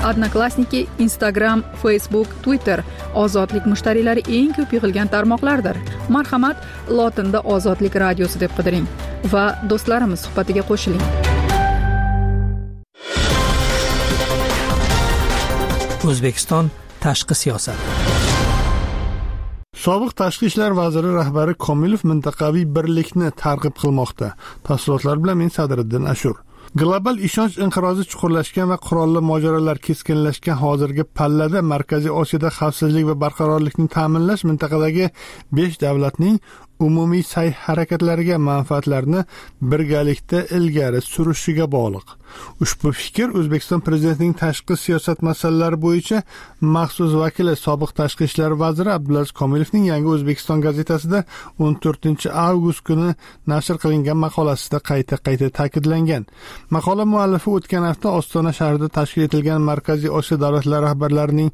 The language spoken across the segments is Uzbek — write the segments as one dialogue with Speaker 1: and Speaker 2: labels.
Speaker 1: Odnoklassniki, Instagram, Facebook, Twitter ozodlik mushtariylari eng ko'p yig'ilgan tarmoqlardir. Marhamat, lotinda Ozodlik radiosi deb qidiring va do'stlarimiz suhbatiga qo'shiling.
Speaker 2: O'zbekiston tashqi siyosat.
Speaker 3: Sobiq tashqi ishlar vaziri rahbari Komilov mintaqaviy birlikni targ'ib qilmoqda. Tafsilotlar bilan men Sadriddin Ashur. Global ishonch inqirozi chuqurlashgan va qurolli mojarolar keskinlashgan hozirgi pallada Markaziy Osiyoda xavfsizlik va barqarorlikni ta'minlash mintaqadagi 5 davlatning umumiy sa'y-harakatlariga manfaatlarni birgalikda ilgari surishiga bog'liq. Ushbu fikr O'zbekiston Prezidentining tashqi siyosat masalalari bo'yicha maxsus vakili sobiq tashqi ishlar vaziri Abdulaziz Komilovning Yangi O'zbekiston gazetasida 14-avgust kuni nashr qilingan maqolasida qayta ta'kidlangan. Maqola muallifi o'tgan hafta Ostona shahrida tashkil etilgan Markaziy Osiyo davlatlari rahbarlarining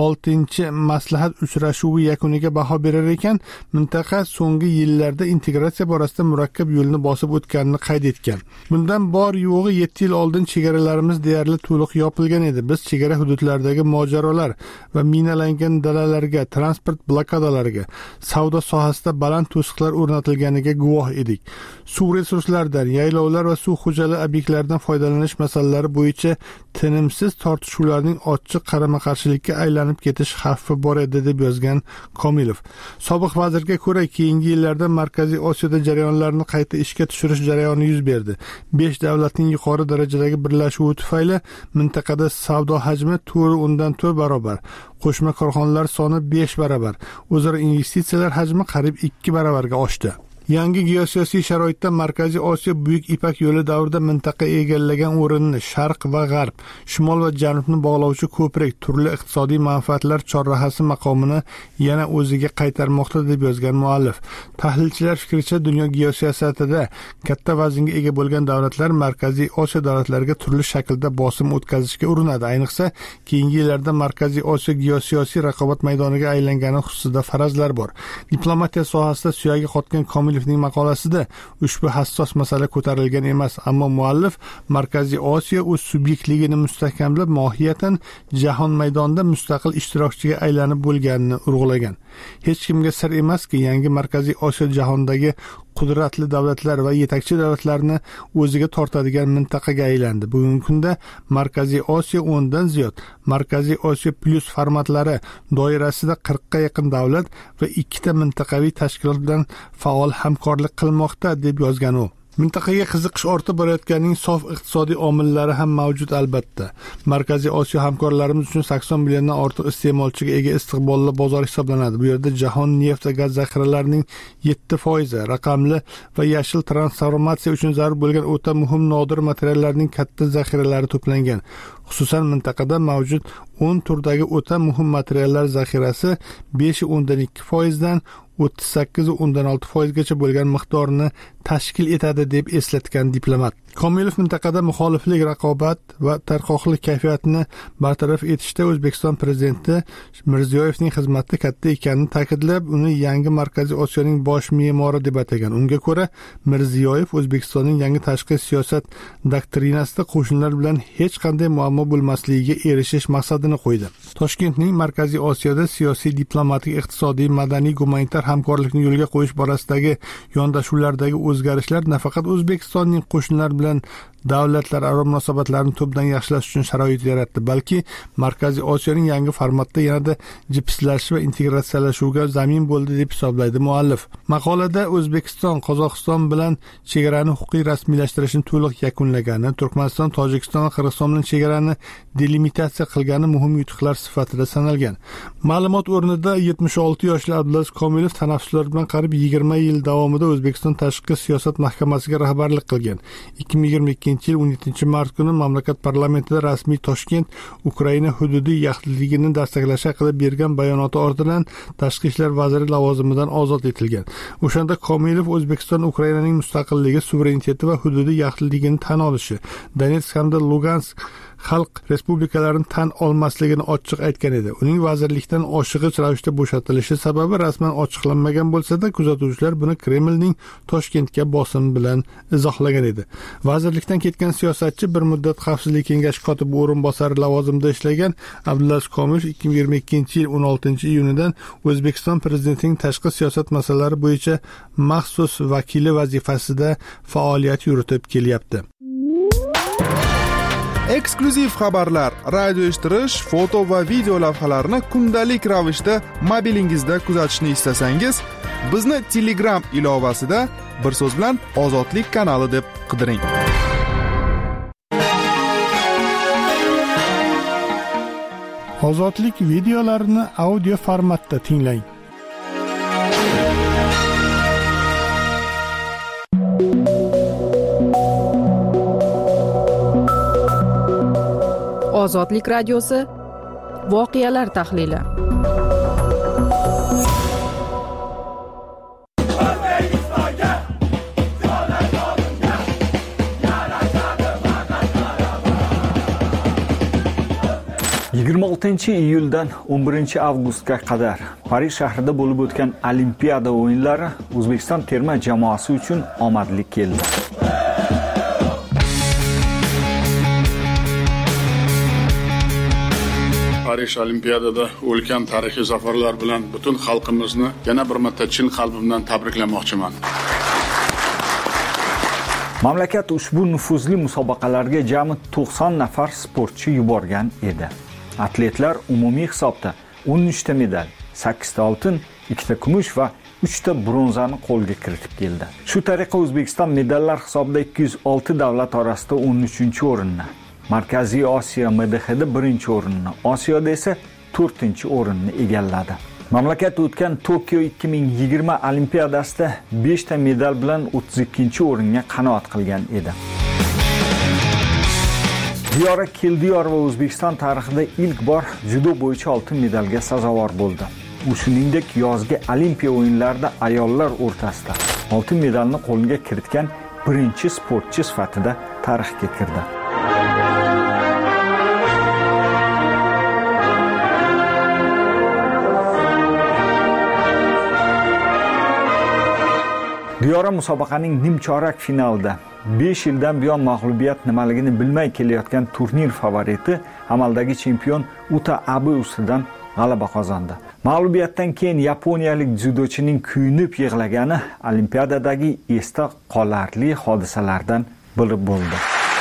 Speaker 3: 6-maslahat uchrashuvi yakuniga baho berar ekan, mintaqa so'nggi yillarda integratsiya borasida murakkab yo'lni bosib o'tganini qayd etgan. Bundan bor yo'g'i 7 yil oldin chegaralarimiz deyarli to'liq yopilgan edi. Biz chegara hududlaridagi mojarolar va minalangan dalalarga, transport blokadalariga, savdo sohasida baland to'siqlar o'rnatilganiga guvoh edik. Suv resurslaridan, yaylovlar va suv xo'jaligi obyektlaridan foydalanish masalalari bo'yicha tinimsiz tortishuvlarning ochiq qarama-qarshilikka aylanib ketish xavfi bor edi deb yozgan Komilov. Sobiq vazirga ko'ra, keyingi yillarda Markaziy Osiyoda jarayonlarni qayta ishga tushirish jarayoni yuz berdi. 5 davlatning yuqori darajadagi birlashuvi tufayli mintaqada savdo hajmi 4 barobar, qo'shma korxonalar soni 5 barobar, o'zaro investitsiyalar hajmi qariyb 2 barobarga oshdi. Yangi geosiyosiy sharoitda Markaziy Osiyo Buyuk Ipak yo'li davrida mintaqa egallagan o'rinni sharq va g'arb, shimol va janubni bog'lovchi ko'prik turli iqtisodiy manfaatlar chorrahasi maqomini yana o'ziga qaytarmoqda deb yozgan muallif. Tahlilchilar fikricha, dunyo geosiyosatida katta vaznga ega bo'lgan davlatlar Markaziy Osiyo davlatlariga turli shaklda bosim o'tkazishga urinadi. Ayniqsa, keyingi yillarda Markaziy Osiyo geosiyosiy raqobat maydoniga aylangani xususida farazlar bor. Diplomatiya sohasida suyagi qotgan Komilov maqolasida ushbu hassos masala ko'tarilgan emas, ammo muallif Markaziy Osiyo o'z subyektligini mustahkamlab, mohiyatan jahon maydonida mustaqil ishtirokchiga aylanib bo'lganini urg'ulagan. Hech kimga sir emaski, yangi Markaziy Osiyo jahondagi qudratli davlatlar va yetakchi davlatlarni o'ziga tortadigan mintaqaga aylandi. Bugungi kunda Markaziy Osiyo 10 dan ziyod Markaziy Osiyo plus formatlari doirasida 40 ga yaqin davlat va 2 ta mintaqaviy tashkilot bilan faol hamkorlik qilmoqda deb yozgan u. Mintaqaga qiziqish ortib borayotganining sof iqtisodiy omillari ham mavjud albatta. Markaziy Osiyo hamkorlarimiz uchun 80 milliondan ortiq iste'molchiga ega istiqbolli bozor hisoblanadi. Bu yerda jahon neft va gaz zaxiralarining 7%, raqamli va yashil transformatsiya uchun zarur bo'lgan o'ta muhim nodir materiallarning katta zaxiralari to'plangan. Xususan mintaqada mavjud 10 turdagi o'ta muhim materiallar zaxirasi 5.2% dan 38.6% gacha bo'lgan miqdorni tashkil etadi deb eslatgan diplomat. Komilov mintaqada muxoliflik, raqobat va tarqoqlik kayfiyatini bartaraf etishda O'zbekiston prezidenti Mirziyoyevning xizmati katta ekanini ta'kidlab, uni yangi Markaziy Osiyoning bosh me'mori deb atagan. Unga ko'ra, Mirziyoyev O'zbekistonning yangi tashqi siyosat doktrinasida qo'shnilar bilan hech qanday muammo bo'lmasligiga erishish maqsadini qo'ydi. Toshkentning Markaziy Osiyoda siyosiy, diplomatik, iqtisodiy, madaniy, gumanitar hamkorlikni yo'lga qo'yish borasidagi yondashuvlardagi o'zgarishlar nafaqat O'zbekistonning qo'shnilar bilan davlatlararo munosabatlarni tubdan yaxshilash uchun sharoit yaratdi, balki Markaziy Osiyoning yangi formatda yanada jipslashish va integratsiyalashuvga zamin bo'ldi deb hisoblaydi muallif. Maqolada O'zbekiston Qozog'iston bilan chegarani huquqiy rasmiylashtirishni to'liq yakunlagani, Turkmaniston, Tojikiston va Qirg'iziston bilan chegarani delimitatsiya qilgani muhim yutuqlar sifatida sanalgan. Ma'lumot o'rnida 76 yoshli Abdulaziz Komilov tanaffuslar bilan qariyb 20 yil davomida O'zbekiston Tashqi siyosat mahkamasiga rahbarlik qilgan. 2022 yil 17 mart kuni mamlakat parlamentida rasmiy Toshkent Ukraina hududiy yaxlitligini tasdiqlash haqida bergan bayonoti ortidan tashqi ishlar vaziri lavozimidan ozod etilgan. O'shanda Komilov O'zbekiston Ukrainaning mustaqilligi, suvereniteti va hududiy yaxlitligini tan olishi, Donetsk hamda Lugansk xalq respublikalarini tan olmasligini ochiq aytgan edi. Uning vazirlikdan oshig'ich ravishda bo'shatilishi sababi rasman ochiqlanmagan bo'lsa-da, kuzatuvchilar buni Kremlning Toshkentga bosim bilan izohlagan edi. Vazirlikdan ketgan siyosatchi bir muddat Xavfsizlik kengashi kotibi o'rinbosari lavozimida ishlagan Abdulaziz Komilov 2022-yil 16-iyunidan O'zbekiston prezidentining tashqi siyosat masalalari bo'yicha maxsus vakili vazifasida faoliyat yuritib kelyapti.
Speaker 4: Eksklyuziv xabarlar, radio eshittirish, foto va video lavhalarni kundalik ravishda mobilingizda kuzatishni istasangiz, bizni Telegram ilovasida bir so'z bilan Ozodlik kanali deb qidiring.
Speaker 3: Ozodlik videolarini audio formatda tinglang.
Speaker 1: Ozodlik radiosi voqealar tahlili.
Speaker 5: iyuldan 11 avgustga qadar Parij shahrida bo'lib o'tgan Olimpiada o'yinlari O'zbekiston terma jamoasi uchun omadli keldi.
Speaker 6: Parij Olimpiadada ulkan tarixiy zafarlar bilan butun xalqimizni yana bir marta chin qalbimdan tabriklamoqchiman.
Speaker 5: Mamlakat ushbu nufuzli musobaqalarga jami 90 nafar sportchi yuborgan edi. Atletlar umumiy hisobda 13 ta medal, 8 ta oltin, 2 ta kumush va 3 ta bronzani qo'lga kiritib keldi. Shu tariqa O'zbekiston medallar hisobida 206 davlat orasida 13-o'rinni, Markaziy Osiyo MDHda 1-o'rinni, Osiyoda esa 4-o'rinni egalladi. Mamlakat o'tgan Tokio 2020 Olimpiadasida 5 ta medal bilan 32-o'ringa qanoat qilgan edi. Diyora Keldiyor va O'zbekiston tarixida ilk bor judo bo'yicha oltin medalga sazovor bo'ldi. U shuningdek yozgi Olimpiya o'yinlarida ayollar o'rtasida oltin medalni qo'lga kiritgan birinchi sportchi sifatida tarixga kirdi. Diyora musobaqaning nimchorak finalida 5 yildan buyon mag'lubiyat nimaligini bilmay kelayotgan turnir favoriti amaldagi chempion Uta Abe ustidan g'alaba qozondi. Mag'lubiyatdan keyin yaponiyalik dzyudochining kuyunib yig'lagani Olimpiadadagi esda qolarli hodisalardan biri bo'ldi.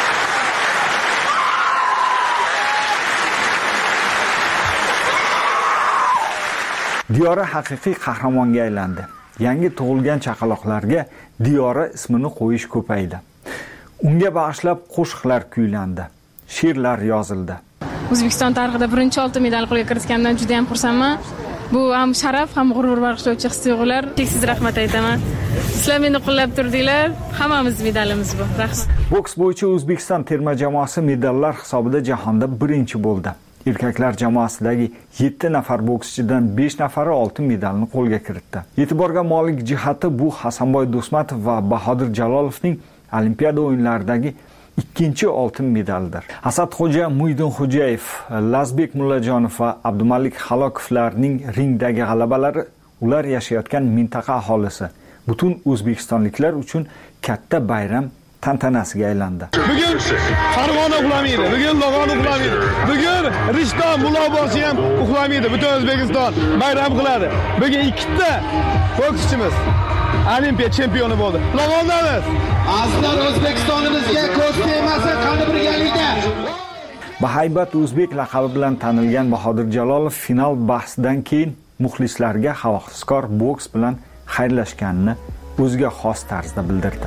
Speaker 5: Diyora haqiqiy qahramonga aylandi. Yangi tug'ilgan chaqaloqlarga Diyora ismini qo'yish ko'paydi. Unga bag'ishlab qo'shiqlar kuylandi, she'rlar yozildi.
Speaker 7: O'zbekiston tarixida birinchi oltin medal qo'lga kiritgandan juda ham xursandman. Bu ham sharaf, ham g'urur bag'ishlovchi his-tuyg'ular. Cheksiz rahmat aytaman. Sizlar meni qo'llab turdinglar. Hammamiz medalimiz bu. Rahmat.
Speaker 5: Boks bo'yicha O'zbekiston terma jamoasi medallar hisobida jahonda birinchi bo'ldi. Erkaklar jamoasidagi 7 nafar bokschidan 5 nafari oltin medalni qo'lga kiritdi. E'tiborga molik jihati bu Hasanboy Do'smatov va Bahodir Jalolovning Olimpiada o'yinlaridagi ikkinchi oltin medaldir. Asadxo'ja Muydinxo'jayev, Lazbek Mullajonov va Abdumalik Halokovlarning ringdagi g'alabalari ular yashayotgan mintaqa aholisi, butun o'zbekistonliklar uchun katta bayram tantanasiga aylandi.
Speaker 8: Bugun Farg'ona uxlamaydi, bugun Log'on uxlamaydi, bugun Rishton Mulobosi ham uxlamaydi. Butun O'zbekiston bayram qiladi. Bugun ikkita bokschimiz Olimpiya chempioni bo'ldi. Log'ondamiz.
Speaker 9: Azizlar, O'zbekistonimizga ko'z tegmasa qani birgalikda.
Speaker 5: Bahaybat o'zbek laqabi bilan tanilgan Bahodir Jalolov final bahsidan keyin muxlislarga havaskor boks bilan xayrlashganini o'ziga xos tarzda bildirdi.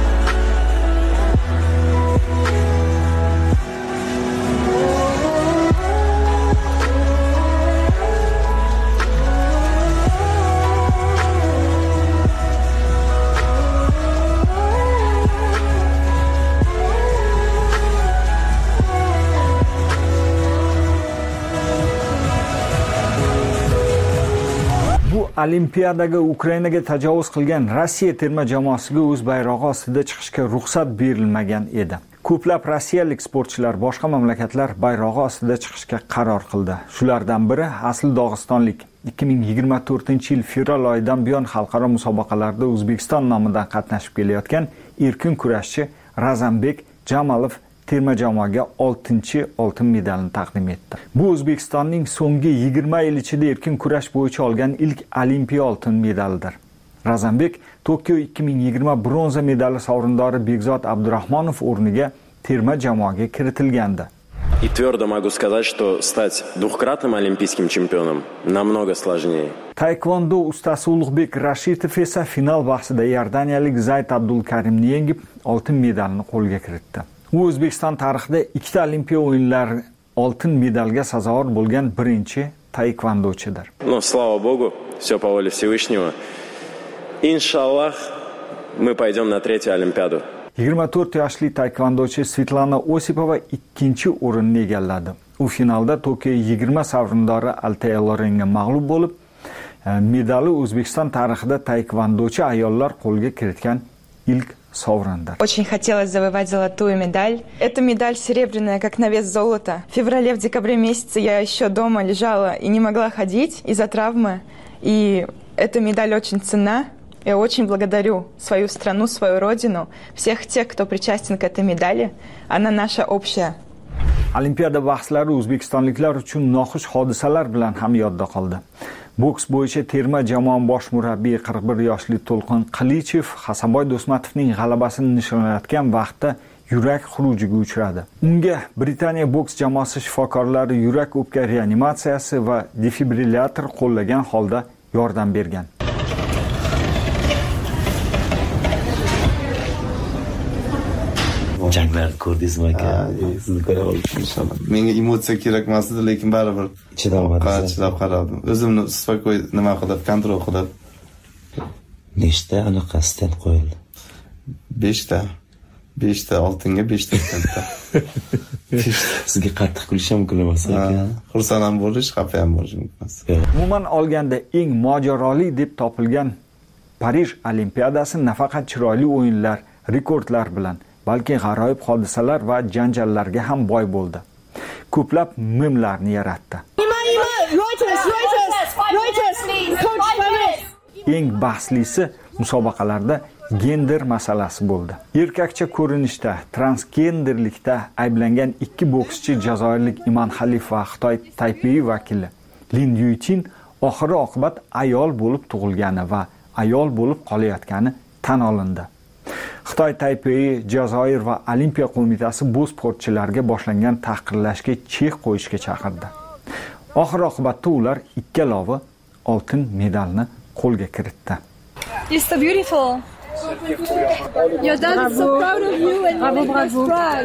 Speaker 5: Olimpiadaga Ukrainaga tajovuz qilgan Rossiya terma jamoasiga o'z bayrog'i ostida chiqishga ruxsat berilmagan edi. Ko'plab rossiyalik sportchilar boshqa mamlakatlar bayrog'i ostida chiqishga qaror qildi. Shulardan biri asl dog'istonlik. 2024-yil fevral oyidan buyon xalqaro musobaqalarda O'zbekiston nomidan qatnashib kelayotgan erkin kurashchi Razanbek Jamalov terma jamoaga 6-chi oltin medalni taqdim etdi. Bu O'zbekistonning so'nggi 20 yil ichida erkin kurash bo'yicha olgan ilk olimpiya oltin medalidir. Razanbek Tokio 2020 bronza medali sovrindori Bekzod Abdurahmonov o'rniga terma jamoaga kiritilgandi.
Speaker 10: И твердо могу сказать, что стать двухкратным олимпийским чемпионом намного сложнее.
Speaker 5: Taekwondo ustasi Ulug'bek Rashidov esa final bahsida Iordaniyalik Zayd Abdulkarimni yengib oltin medalni qo'lga kiritdi. U O'zbekiston tarixida 2 olimpiya o'yinlari oltin medalga sazovor bo'lgan birinchi taekvondochidir.
Speaker 10: Но слава богу, все по воле Всевышнего. Иншаллах, мы пойдем на 3-ю Олимпиаду.
Speaker 5: 24 yoshli taekvondochi Svetlana Osipova 2-o'rinni egalladi. U finalda Tokio 20 sovrindori Altay Lorenga mag'lub bo'lib, medali O'zbekiston tarixida taekvondochi ayollar qo'lga kiritgan ilk sovrindir.
Speaker 11: Очень хотелось завоевать золотую медаль. Эта медаль серебряная, как на вес золота. В феврале, в декабре месяце я еще дома лежала и не могла ходить из-за травмы. И эта медаль очень ценна. Я очень благодарю свою страну, свою родину, всех тех, кто причастен к этой медали. Она наша общая.
Speaker 5: Olimpiada bahslari o'zbekistonliklar uchun noxush hodisalar bilan ham yodda qoldi. Boks bo'yicha terma jamoa bosh murabbiyi 41 yoshli To'lqin Qilichev Hasanboy Do'smatovning g'alabasini nishonlayotgan vaqtda yurak xurujiga uchradi. Unga Britaniya boks jamoasi shifokorlari yurak o'pka reanimatsiyasi va defibrillator qo'llagan holda yordam bergan.
Speaker 12: Janglar ko'rdingizmi aka? Sizni ko'ra oldim inshaalloh. Menga emotsiya kerak emas edi, lekin baribir chidab qaradim. O'zimni spakoy nima qilib, kontrol qilib. Nechta anaqa stent qo'yildi? 5 ta. 5 ta oltinga 5 ta stentda. Sizga qattiq kulish ham mumkin emas aka. Xursand ham bo'lish, xafa ham bo'lish mumkin.
Speaker 5: Umuman olganda eng mojaroli deb topilgan Parij Olimpiadasi nafaqat chiroyli o'yinlar, rekordlar bilan balki g'aroyib hodisalar va janjallarga ham boy bo'ldi. Ko'plab memlarni yaratdi. Eng bahslisi musobaqalarda gender masalasi bo'ldi. Erkakcha ko'rinishda, transgenderlikda ayblangan 2 bokschi jazoirlik Iman Xalif va Xitoy Taipei vakili Lin Yuqin oxiri oqibat ayol bo'lib tug'ilgani va ayol bo'lib qolayotgani tan olindi. Xitoy Taipei, Jazoir va Olimpiya qo'mitasi bu sportchilarga boshlangan tahqirlashga chek qo'yishga chaqirdi. Oxir oqibatda ular ikkalovi oltin medalni qo'lga kiritdi.
Speaker 13: You're so beautiful. Your dad is so proud of you and you're proud.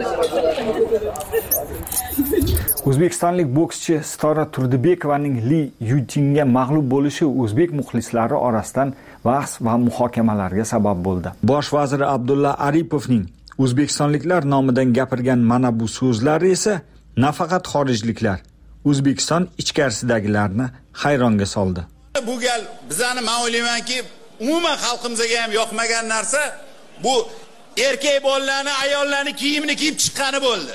Speaker 5: O'zbekistonlik bokschi Sitora Turdibekovaning Li Yuqinga mag'lub bo'lishi o'zbek muxlislari orasidan bahs va muhokamalarga sabab bo'ldi. Bosh vazir Abdulla Aripovning o'zbekistonliklar nomidan gapirgan mana bu so'zlari esa nafaqat xorijliklar, O'zbekiston ichkarisidagilarni hayronga soldi.
Speaker 14: Bu gal bizani men o'ylaymanki, umuman xalqimizga ham yoqmagan narsa bu erkak bolalarni, ayollarni kiyimini kiyib chiqqani bo'ldi.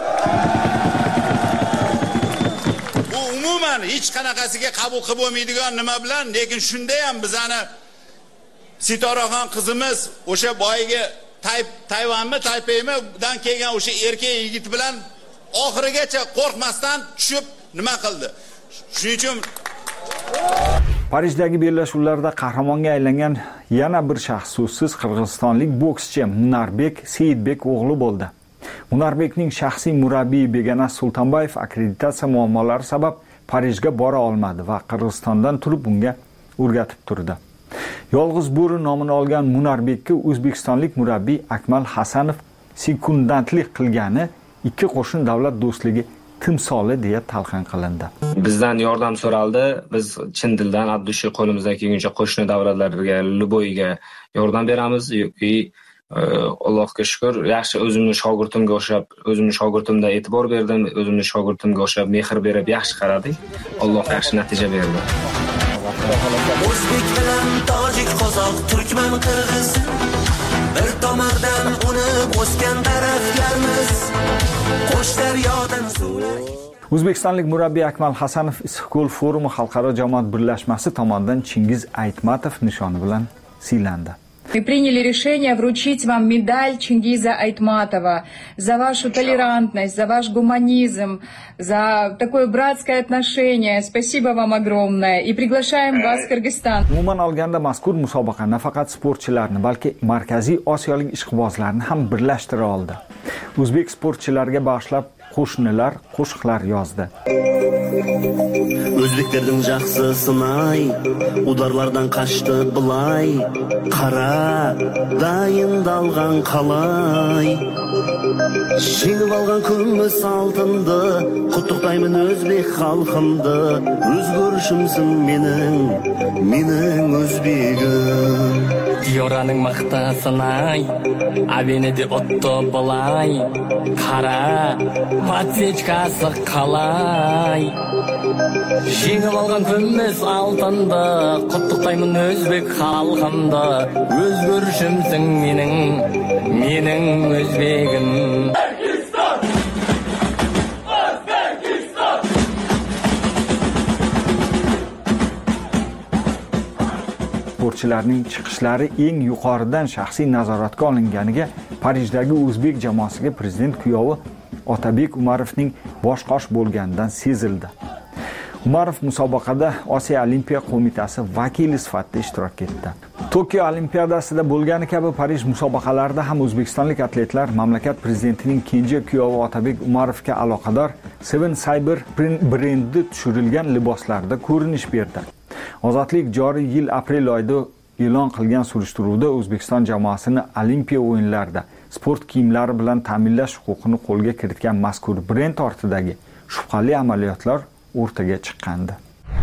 Speaker 14: Bu umuman hech qanaqasiga qabul qilib bo'lmaydigan nima bilan, lekin shunda ham bizani Sitoraxon qizimiz o'sha boyiga Tayvanmi, Taipeidan kelgan o'sha erkak yigit bilan oxirigacha qo'rqmasdan tushib nima qildi. Shuning uchun
Speaker 5: Parijdagi bellashuvlarda qahramonga aylangan yana bir shaxs so'zsiz qirg'izistonlik bokschi Munarbek Seyitbek o'g'li bo'ldi. Munarbekning shaxsiy murabbiyi Begana Sultonbayev akkreditatsiya muammolari sabab Parijga bora olmadi va Qirg'izistondan turib unga o'rgatib turdi. Yolg'iz bo'ri nomini olgan Munarbekka o'zbekistonlik murabbiy Akmal Hasanov sekundantlik qilgani ikki qo'shni davlat do'stligi timsoli deya talqin qilindi.
Speaker 15: Bizdan yordam so'raldi. Biz chin dildan addushi qo'limizdan kelguncha qo'shni davlatlarga, Luboyga yordam beramiz yoki Allohga shukr, yaxshi o'zimni shogirdimga o'xshab, o'zimni shogirdimda e'tibor berdim, o'zimni shogirdimga o'xshab mehr berib yaxshi qaradik. Alloh yaxshi natija berdi.
Speaker 16: O'zbek bilan tojik, qozoq, turkman, qirg'iz bir tomirdan unib o'sgan daraxtlarimiz qo'sh daryodan suvlar.
Speaker 5: O'zbekistonlik murabbiy Akmal Hasanov Issiqko'l forumi xalqaro jamoat birlashmasi tomonidan Chingiz Aytmatov nishoni bilan siylandi.
Speaker 17: Мы приняли решение вручить вам медаль Чингиза Айтматова за вашу толерантность, за ваш гуманизм, за такое братское отношение. Спасибо вам огромное. И приглашаем вас в Кыргызстан.
Speaker 5: Umuman olganda mazkur musobaqa nafaqat sportchilarni, balki Markaziy Osiyolik ishqibozlarni ham birlashtira oldi. O'zbek sportchilariga bag'ishlab qo'shnilar qo'shiqlar yozdi.
Speaker 16: O'zbeklarning yaxshi sinay, udarlardan qaçtı bulay. Qara, dayındalgan qalay. Жеңіп алған күміс алтынды, құттықтаймын өзбек халқымды. Өзгөрішімсің менің өзбегім. Дияраның мақтасынай, авенеде отто былай. Қара, матсечкасы қалай. Жеңіп алған күміс алтынды, құттықтаймын өзбек халқымды. Өзгөрішімсің менің өзбегім.
Speaker 5: Sportchilarning chiqishlari eng yuqoridan shaxsiy nazoratga olinganiga Parijdagi o'zbek jamoasiga prezident kuyovi Otabek Umarovning bosh qosh bo'lganidan sezildi. Umarov musobaqada Osiyo Olimpiya qo'mitasi vakili sifatida ishtirok etdi. Tokio Olimpiadasida bo'lgani kabi Parij musobaqalarida ham o'zbekistonlik atletlar mamlakat prezidentining kenja kuyovi Otabek Umarovga aloqador Seven Cyber brendi tushirilgan liboslarda ko'rinish berdi. Ozodlik joriy yil aprel oyida e'lon qilgan surishtiruvda O'zbekiston jamoasini Olimpiya o'yinlarida sport kiyimlari bilan ta'minlash huquqini qo'lga kiritgan mazkur brend ortidagi shubhali amaliyotlar o'rtaga chiqqandi.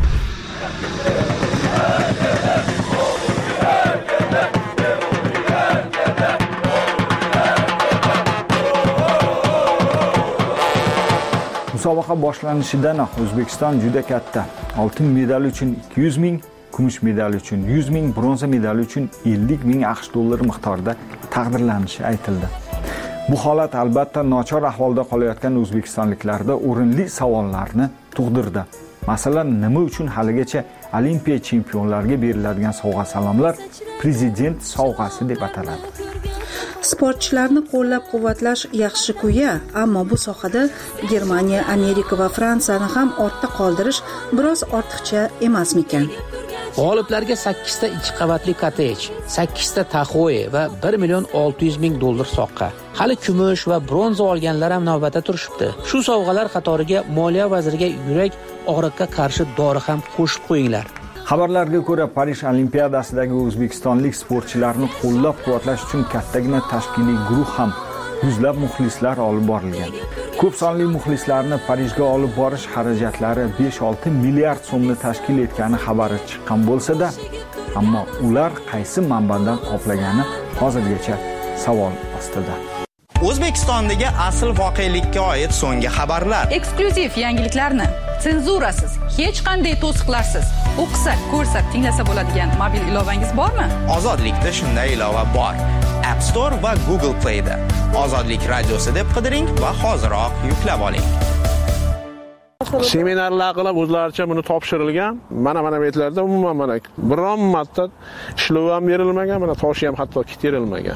Speaker 5: Musobaqa boshlanishidan O'zbekiston juda katta. Oltin medal uchun 200 ming, kumush medal uchun 100 ming, bronza medal uchun 50 ming AQSh dollari miqdorida taqdirlanishi aytildi. Bu holat albatta nochor ahvolda qolayotgan o'zbekistonliklarda o'rinli savollarni tug'dirdi. Masalan, nima uchun haligacha Olimpiya chempionlariga beriladigan sovg'a-salomlar prezident sovg'asi deb ataladi?
Speaker 18: Sportchilarni qo'llab-quvvatlash yaxshi kuya, ammo bu sohada Germaniya, Amerika va Fransiyani ham ortda qoldirish biroz ortiqcha emasmikan?
Speaker 2: G'oliblarga 8 ta 2 qavatli kottej, 8 ta taxoe va 1,6 million dollar soqqa. Hali kumush va bronza olganlar ham navbatda turishibdi. Shu sovg'alar qatoriga Moliya vaziriga yurak og'riqqa qarshi dori ham qo'shib qo'yinglar.
Speaker 5: Xabarlarga ko'ra, Parij Olimpiadasidagi o'zbekistonlik sportchilarni qo'llab-quvvatlash uchun kattagina tashkiliy guruh ham yuzlab muxlislar olib borilgan. Ko'p sonli muxlislarni Parijga olib borish xarajatlari 5-6 milliard so'mni tashkil etgani xabari chiqqan bo'lsa-da, ammo ular qaysi manbadan qoplagani hozirgacha savol ostida.
Speaker 19: O'zbekistondagi asl voqelikka oid so'nggi xabarlar.
Speaker 1: Eksklyuziv yangiliklarni senzurasiz, hech qanday to'siqlarsiz o'qisa, ko'rsa, tinglasa bo'ladigan mobil ilovangiz bormi?
Speaker 19: Ozodlikda shunday ilova bor. App Store va Google Play da. Ozodlik radiosi deb qidiring va hoziroq yuklab oling.
Speaker 20: Seminarlar qilib o'zlaricha buni topshirilgan. Mana bu yerlarda umuman mana biron marta ishlov ham berilmagan, mana toshi ham hatto kitirilmagan.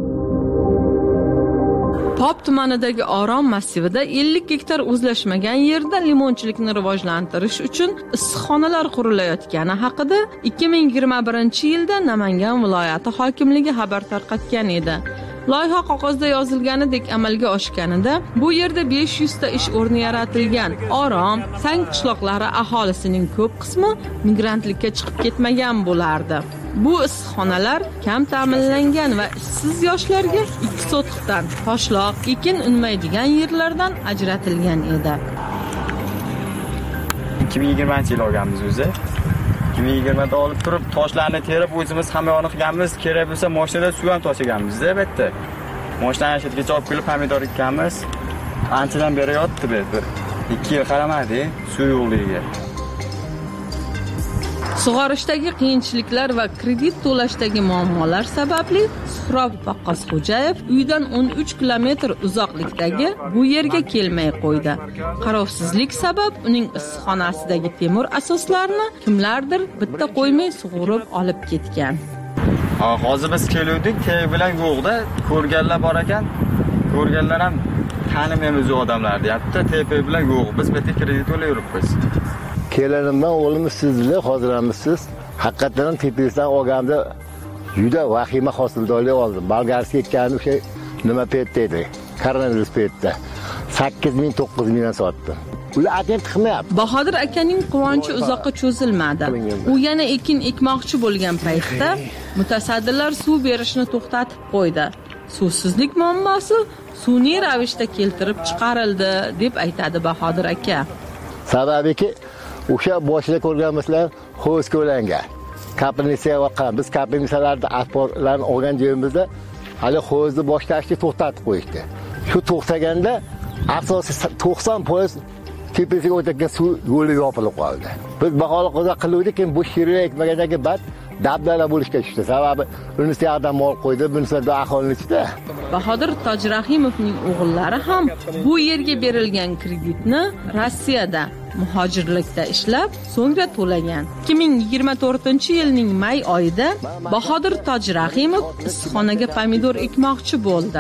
Speaker 21: Pop tumanidagi Orom massivida 50 gektar o'zlashmagan yerda limonchilikni rivojlantirish uchun issiqxonalar qurilayotgani haqida 2021-yilda Namangan viloyati hokimligi xabar tarqatgan edi. Loyiha qog'ozda yozilganidek amalga oshganida bu yerda 500 ta ish o'rni yaratilgan. Orom, Sang qishloqlari aholisining ko'p qismi migrantlikka chiqib ketmagan bo'lardi. Bu issiqxonalar kam ta'minlangan va ishsiz yoshlarga 2 sotixdan toshloq, ekin unmaydigan yerlardan ajratilgan edi.
Speaker 22: 2020-yil olganmiz o'zi. 2020da olib turib toshlarni terib o'zimiz ham yo'qni qilganmiz. Kerak bo'lsa mashinada suv ham toshiganmiz-da, bitta. Mashinani chetgacha olib kelib pomidor ekkanmiz. Anchadan beri yotdi bir 2 yil qaramadi suv yo'qligiga.
Speaker 21: Sug'orishdagi qiyinchiliklar va kredit to'lashdagi muammolar sababli Suhrob Vaqqosxo'jayev uydan 13 kilometr uzoqlikdagi bu yerga kelmay qo'ydi. Qarovsizlik sabab uning issiqxonasidagi temir asoslarni kimlardir bitta qo'ymay sug'urib olib ketgan.
Speaker 22: Hozir biz keluvdik, teg bilan yo'qda, ko'rganlar bor ekan. Ko'rganlar ham tanimaymiz u odamlar deyapti, tepa bilan yo'q. Biz bitta kredit to'lab yuribmiz.
Speaker 3: Kelinimdan o'g'lim sizlar hozirlamisiz. Haqiqatan ham tepasidan olganda juda vahima hosildorlik oldim. Bolgarskiy ketgani o'sha nima paytda edi? Koronavirus paytida 8,000-9,000 dan sotdim. Ular atent qilmayapti.
Speaker 21: Bahodir akaning quvonchi uzoqqa cho'zilmadi. U yana ekin ekmoqchi bo'lgan paytda mutasaddilar suv berishni to'xtatib qo'ydi. Suvsizlik muammosi sun'iy ravishda keltirib chiqarildi deb aytadi Bahodir aka.
Speaker 3: Sababiki o'sha boshida ko'rganmisizlar hoz ko'langan. Kapinitsiya vaqan biz kapinitsiyalarda asborlarni olgan joyimizda hali hozni boshlashni to'xtatib qo'yishdi. Shu to'xtaganda asosiy 90% tepasiga o'tgan suv yo'li yopilib qoldi. Biz baholi qiluvdik, bu shirra ekmagandagi bat dabdala bo'lishga tushdi. Sababi unisi adam mol qo'ydi, bunisi da aholini ichida.
Speaker 21: Bahodir Tojrahimovning o'g'illari ham bu yerga berilgan kreditni Rossiyada muhojirlikda ishlab, so'ngra to'lagan. 2024-yilning may oyida Bahodir Tojrahimov issiqxonaga pomidor ekmoqchi bo'ldi.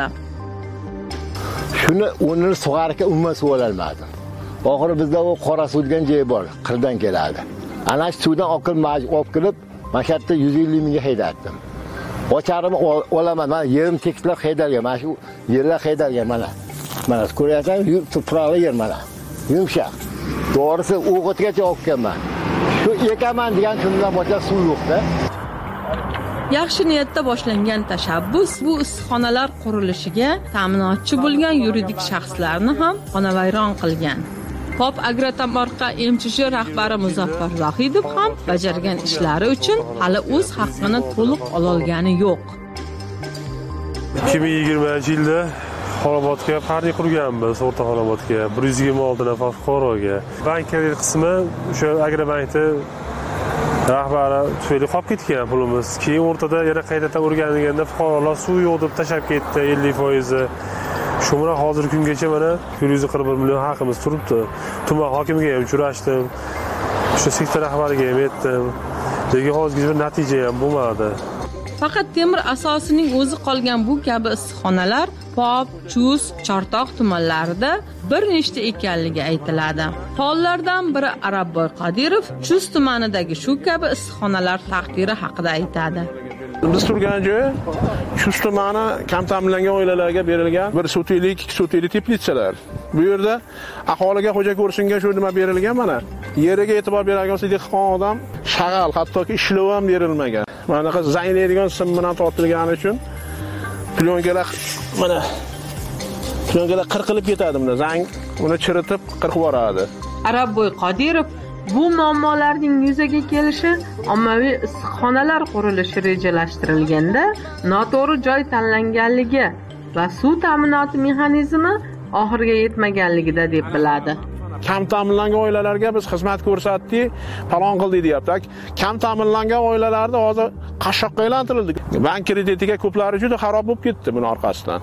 Speaker 3: Shuni o'rnini sug'arga umuman suv ololmadim. Oxiri bizda u qora suv degan joy bor, qirdan keladi. Ana shu suvdan olib kirib, mashatta 150 mingga haydatdim. Ocharimni olaman, men yerim tekslar haydalgan, mana shu yerlar haydalgan mana. Mana ko'ryapsan, tuproqli yer mana. Yumshoq. To'g'risi o'g'itgacha olganman. Shu ekaman degan kundan boshlab suv yo'qda.
Speaker 21: Yaxshi niyatda boshlangan tashabbus bu issiqxonalar qurilishiga ta'minotchi bo'lgan yuridik shaxslarni ham xonavayron qilgan. Pop Agrotomorqa MCH rahbari Muzaffar Zohidov ham bajargan ishlari uchun hali o'z haqqini to'liq ololgani yo'q.
Speaker 4: 2020-yilda Xonobodga parni qurganmiz, o'rta Xonobodga 126 nafar fuqaroga. Bank kredit qismi o'sha Agrobankda rahbari tufayli qolib ketgan pulimiz. Keyin o'rtada yana qaytadan o'rganilganda fuqarolar suv yo'q deb tashab ketdi 50%. Shu bilan hozirgi kungacha mana 141 million haqimiz turibdi. Tuman hokimiga ham uchrashdim. O'sha sektor rahbariga ham aytdim. Lekin hozirgacha bir natija ham bo'lmadi.
Speaker 21: Faqat temir asosining o'zi qolgan bu kabi issiqxonalar Pop, Chus, Chortoq tumanlarida bir nechta ekanligi aytiladi. Faollardan biri Arabboy Qodirov Chus tumanidagi shu kabi issiqxonalar taqdiri haqida aytadi.
Speaker 20: Biz turgan joy Chus tumani kam ta'minlangan oilalarga berilgan bir sotiylik, 2 sotiylik teplitsalar. Bu yerda aholiga xo'ja ko'rsinga shu nima berilgan mana. Yeriga e'tibor beradigan dehqon odam shag'al, hattoki ishlov ham berilmagan. Mana qiz zanglaydigan sim bilan tortilgani uchun plyonkalar mana plyonkalar qirqilib ketadi bunda. Zang uni chiritib qirqib yuboradi.
Speaker 21: Arabboy Qodirov bu muammolarning yuzaga kelishi ommaviy issiqxonalar qurilishi rejalashtirilganda noto'g'ri joy tanlanganligi va suv ta'minoti mexanizmi oxiriga yetmaganligida deb biladi.
Speaker 20: Kam ta'minlangan oilalarga biz xizmat ko'rsatdik, falon qildik deyapti. Kam ta'minlangan oilalarda hozir qashshoqqa aylantirildi. Bank kreditiga ko'plari juda xarob bo'lib ketdi buning orqasidan.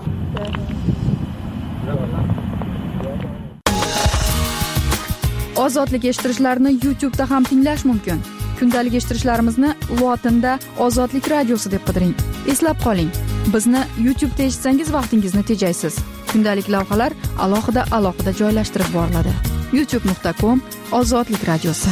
Speaker 1: Ozodlik eshittirishlarni YouTube'da ham tinglash mumkin. Kundalik eshittirishlarimizni lotinda Ozodlik radiosi deb qidiring. Eslab qoling, bizni YouTube'da eshitsangiz vaqtingizni tejaysiz. Kundalik lavhalar alohida joylashtirib boriladi. youtube.com/Ozodlik radiosi.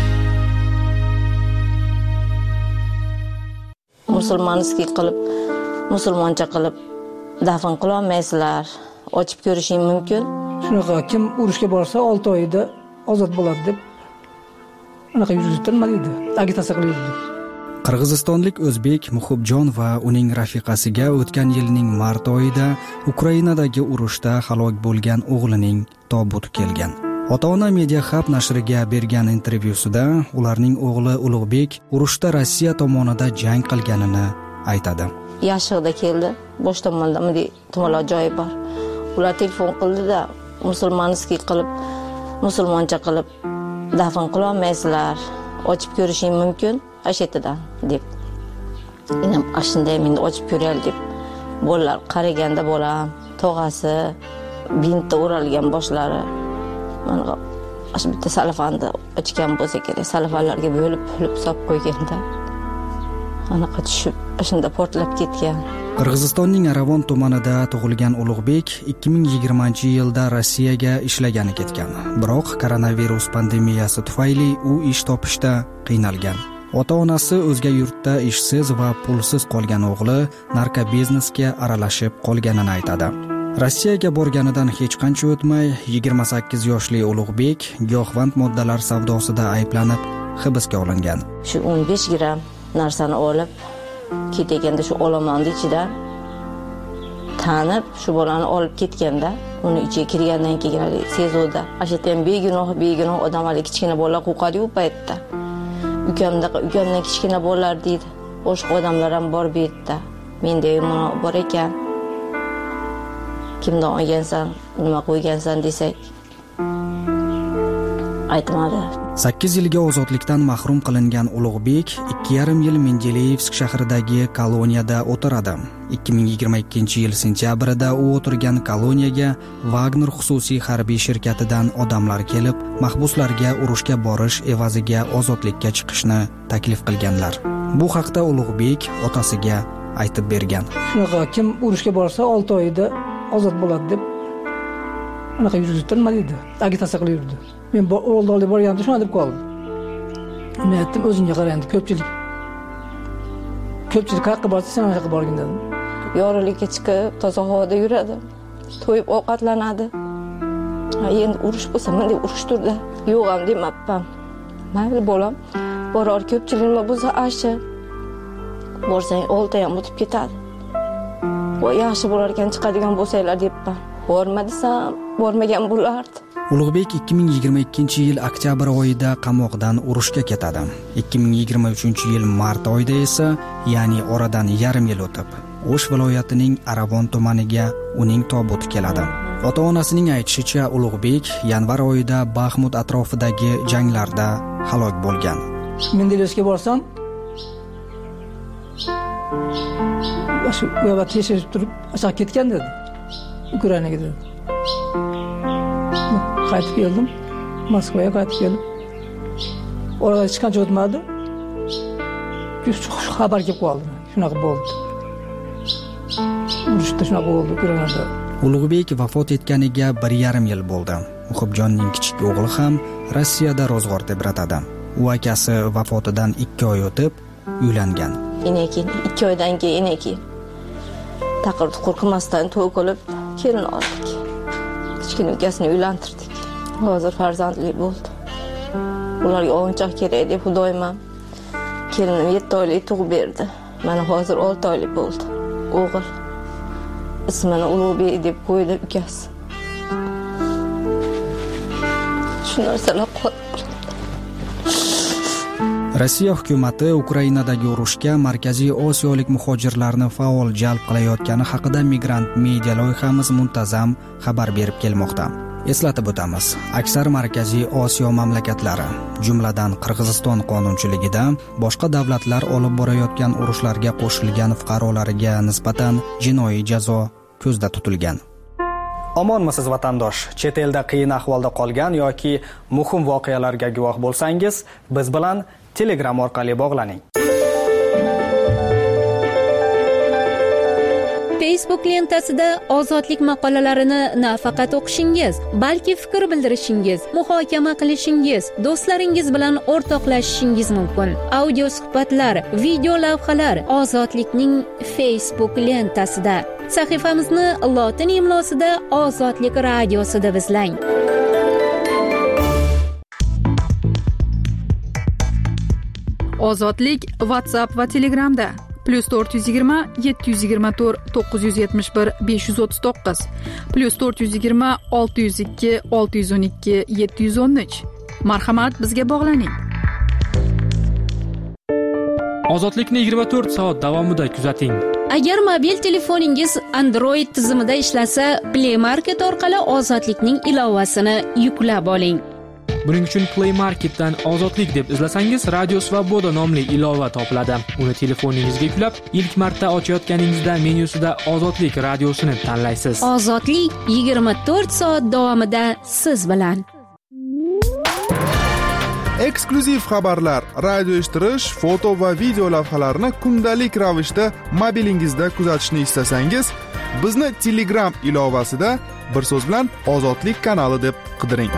Speaker 23: Musulmonskiy qilib, musulmoncha qilib dafn qila olmaysizlar. Ochib ko'rishing mumkin.
Speaker 24: Shunaqa kim urushga borsa 6 oyda ozod bo'ladi deb anaqa yuritirilmadi edi. Agitatsiya qilinadi.
Speaker 25: Qirg'izistonlik o'zbek Muhibjon va uning rafiqasiga o'tgan yilning mart oyida Ukrainadagi urushda halok bo'lgan o'g'lining tobuti kelgan. Ota-ona Media Hub nashriga bergan intervyusida ularning o'g'li Ulug'bek urushda Rossiya tomonida jang qilganini aytadi.
Speaker 23: Yashig'da keldi. Bosh tomonda tumanlar joyi bor. Ular telefon qildi-da, musulmonskiy qilib, musulmoncha qilib dafn qila olmaysizlar. ochib ko'rishing mumkin ashetidan deb. Inam ashunday meni ochib ko'raylik deb bolalar qaraganda bolam, tog'asi bintda o'ralgan boshlari mana shu bitta salafanda ochgan bo'lsa kerak, salafanlarga bo'lib solib qo'yganda anaqa tushib shunda portlab ketgan.
Speaker 25: Qirg'izistonning Aravon tumanida tug'ilgan Ulug'bek 2020-yilda Rossiyaga ishlagani ketgan. Biroq koronavirus pandemiyasi tufayli u ish topishda qiynalgan. Ota-onasi o'zga yurtda ishsiz va pulsiz qolgan o'g'li narkobiznesga aralashib qolganini aytadi. Rossiyaga borganidan hech qancha o'tmay 28 yoshli Ulug'bek giyohvand moddalar savdosida ayblanib hibsga olingan.
Speaker 23: Shu 15 gram narsani olib ketganda shu olomonni ichidan tanib shu bolani olib ketganda uni ichiga kirgandan keyin sezuvda ashaddan begunoh odamlar kichkina bolalar qo'rqadi-ku paytda. Ukamdan kichkina bolalar deydi. Boshqa odamlar ham bor bu yerda. Menda mana bor ekan. Kimdan olgansan, nima qo'ygansan desak aytmadi.
Speaker 25: 8 yilga ozodlikdan mahrum qilingan Ulug'bek 2,5 yil Mendeleyevsk shahridagi koloniyada o'tiradi. 2022-yil sentyabrida u o'tirgan koloniyaga Wagner xususiy harbiy shirkatidan odamlar kelib, mahbuslarga urushga borish evaziga ozodlikka chiqishni taklif qilganlar. Bu haqda Ulug'bek otasiga aytib bergan.
Speaker 24: Shunaqa kim urushga borsa 6 oyda ozod bo'ladi deb anaqa yurgiztirma dedi. Agitatsiya qilib yurdi. Men o'g'ilni borganimda shuna deb qoldim. Men aytdim o'zingga qara endi ko'pchilik haqi borsa sen haqi borgin dedim.
Speaker 23: Yorug'likka chiqib, toza havoda yuradi. To'yib ovqatlanadi. Endi urush bo'lsa, menda urush turdi. Yo'q ham demabman. Mayli bolam, boror ko'pchilik nima bo'lsa ashi. Borsang 6 ham o'tib ketadi. Voy yaxshi bo'lar ekan chiqadigan bo'lsanglar debman. Borma desam, bormagan bo'lardi.
Speaker 25: Ulug'bek 2022-yil oktyabr oyida qamoqdan urushga ketadi. 2023-yil mart oyida esa, ya'ni oradan yarim yil o'tib, O'sh viloyatining Aravon tumaniga uning tobuti keladi. Ota-onasining aytishicha, Ulug'bek yanvar oyida Baxmut atrofidagi janglarda halok bo'lgan.
Speaker 24: Mendeleyevskga borsam, shu yo'lda teshib turib, aşağı ketgan dedi. Ukrainaga dedi. Qaytib keldim. Moskvaga qaytib keldim. Orada hech qancha o'tmadi. Xabar kelib qoldi. Shunaqa bo'ldi. Urushda shunaqa bo'ldi Ukrainada.
Speaker 25: Ulug'bek vafot etganiga 1,5 yil bo'ldi. Muhibjonning kichik o'g'li ham Rossiyada ro'zg'or tebratadi. U akasi vafotidan 2 oy o'tib uylangan.
Speaker 23: Enekin 2 oydan keyin enekin. Taqir-tuqir qilmasdan to'y qilib kelin oldik. Kichkina ukasini uylantirdik. Hozir farzandli bo'ldi. Ularga o'yinchoq kerak deb xudoyim kelinim 7 oylik tug'ib berdi. Mana hozir 6 oylik bo'ldi. O'g'il. Ismini Ulug'bek deb qo'ydi ukasi. Shu narsalar
Speaker 25: Rossiya hukumati Ukrainadagi urushga Markaziy Osiyolik muhojirlarni faol jalb qilayotgani haqida Migrant media loyihamiz muntazam xabar berib kelmoqda. Eslatib o'tamiz, aksar Markaziy Osiyo mamlakatlari, jumladan Qirg'iziston qonunchiligida boshqa davlatlar olib borayotgan urushlarga qo'shilgan fuqarolariga nisbatan jinoiy jazo ko'zda tutilgan.
Speaker 6: Omonmisiz vatandosh? Chet elda qiyin ahvolda qolgan yoki muhim voqealarga guvoh bo'lsangiz, biz bilan Telegram orqali bog'laning.
Speaker 7: Facebook lentasida ozodlik maqolalarini nafaqat o'qishingiz, balki fikr bildirishingiz, muhokama qilishingiz, do'stlaringiz bilan o'rtoqlashishingiz mumkin. Audio suhbatlar, video lavhalar Ozodlikning Facebook lentasida. Sahifamizni lotin imlosida Ozodlik radiosida izlang.
Speaker 1: Ozodlik WhatsApp va Telegramda +420 724 971 539 +420 602 612 713. Marhamat, bizga bog'laning.
Speaker 8: Ozodlikni 24 soat davomida kuzating.
Speaker 7: Agar mobil telefoningiz Android tizimida ishlasa, Play Market orqali Ozodlikning ilovasini yuklab oling.
Speaker 8: Buning uchun Play Marketdan ozodlik deb izlasangiz, Radio Svoboda nomli ilova topiladi. Uni telefoningizga yuklab, ilk marta ochayotganingizda menyusida ozodlik radiosini tanlaysiz.
Speaker 7: Ozodlik 24 soat davomida siz bilan.
Speaker 9: Eksklyuziv xabarlar, radio eshittirish, foto va video lavhalarni kundalik ravishda mobilingizda kuzatishni istasangiz, bizni Telegram ilovasida bir so'z bilan Ozodlik kanali deb qidiring.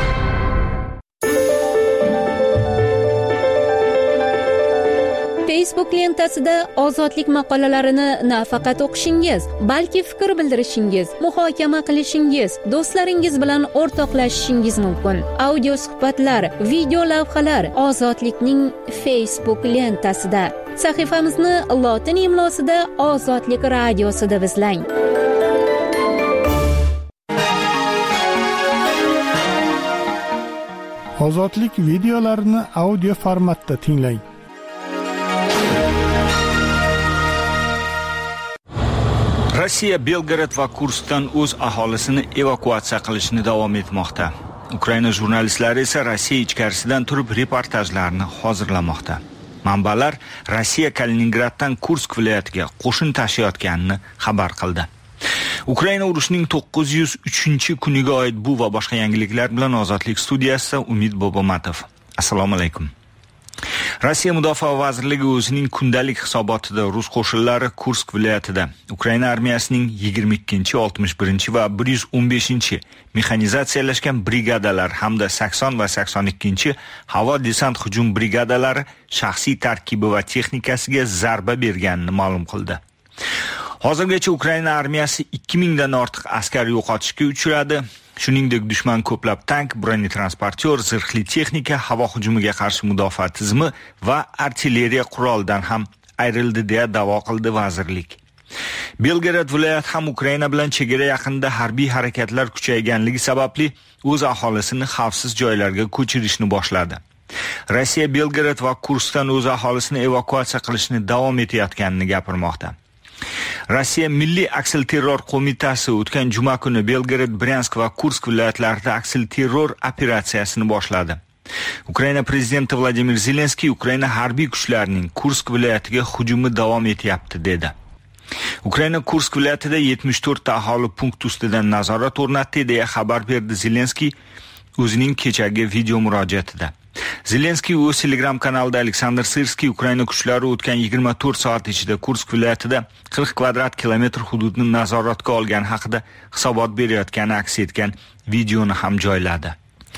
Speaker 7: Facebook lentasida ozodlik maqolalarini nafaqat o'qishingiz, balki fikr bildirishingiz, muhokama qilishingiz, do'stlaringiz bilan o'rtoqlashishingiz mumkin. Audio suhbatlar, video lavhalar Ozodlikning Facebook lentasida. Sahifamizni lotin imlosida Ozodlik radiosida izlang.
Speaker 10: Ozodlik videolarini audio formatda tinglang.
Speaker 5: Rossiya Belgrad va Kurskdan o'z aholisini evakuatsiya qilishni davom etmoqda. Ukraina jurnalistlari esa Rossiya ichkarisidan turib reportajlarni hozirlamoqda. Manbalar Rossiya Kaliningraddan Kursk viloyatiga qo'shin tashiyotganini xabar qildi. Ukraina urushining 903-kuniga oid bu va boshqa yangiliklar bilan Ozodlik studiyasida Umid Bobomatov. Assalomu alaykum. Rossiya Mudofaa vazirligi o'zining kundalik hisobotida rus qo'shinlari Kursk viloyatida Ukraina armiyasining 22, 61 va 115 mexanizatsiyalashgan brigadalar hamda 80 va 82 havo desant hujum brigadalari shaxsiy tarkibi va texnikasiga zarba berganini ma'lum qildi. Hozirgacha Ukraina armiyasi 2000 dan ortiq askar yo'qotishga uchradi. Shuningdek, dushman ko'plab tank, bronetransportyor, zirhli texnika, havo hujumiga qarshi mudofaa tizimi va artilleriya qurolidan ham ayrildi deya da'vo qildi vazirlik. Belgrad viloyati ham Ukraina bilan chegara yaqinida harbiy harakatlar kuchayganligi sababli o'z aholisini xavfsiz joylarga ko'chirishni boshladi. Rossiya Belgrad va Kurskdan o'z aholisini evakuatsiya qilishni davom etayotganini gapirmoqda. Rossiya Milliy aksilterror qo'mitasi o'tgan juma kuni Belgrad, Bryansk va Kursk viloyatlarida aksilterror operatsiyasini boshladi. Ukraina prezidenti Vladimir Zelenskiy Ukraina harbiy kuchlarining Kursk viloyatiga hujumi davom etyapti dedi. Ukraina Kursk viloyatida 74 ta aholi punkt ustidan nazorat o'rnatdi deya xabar berdi Zelenskiy o'zining kechagi video murojaatida. Zelenskiy o'z Telegram kanalida Aleksandr Sirskiy Ukraina kuchlari o'tgan 24 soat ichida Kursk viloyatida 40 kvadrat kilometr hududni nazoratga olgani haqida hisobot berayotgani aks etgan videoni ham joyladi.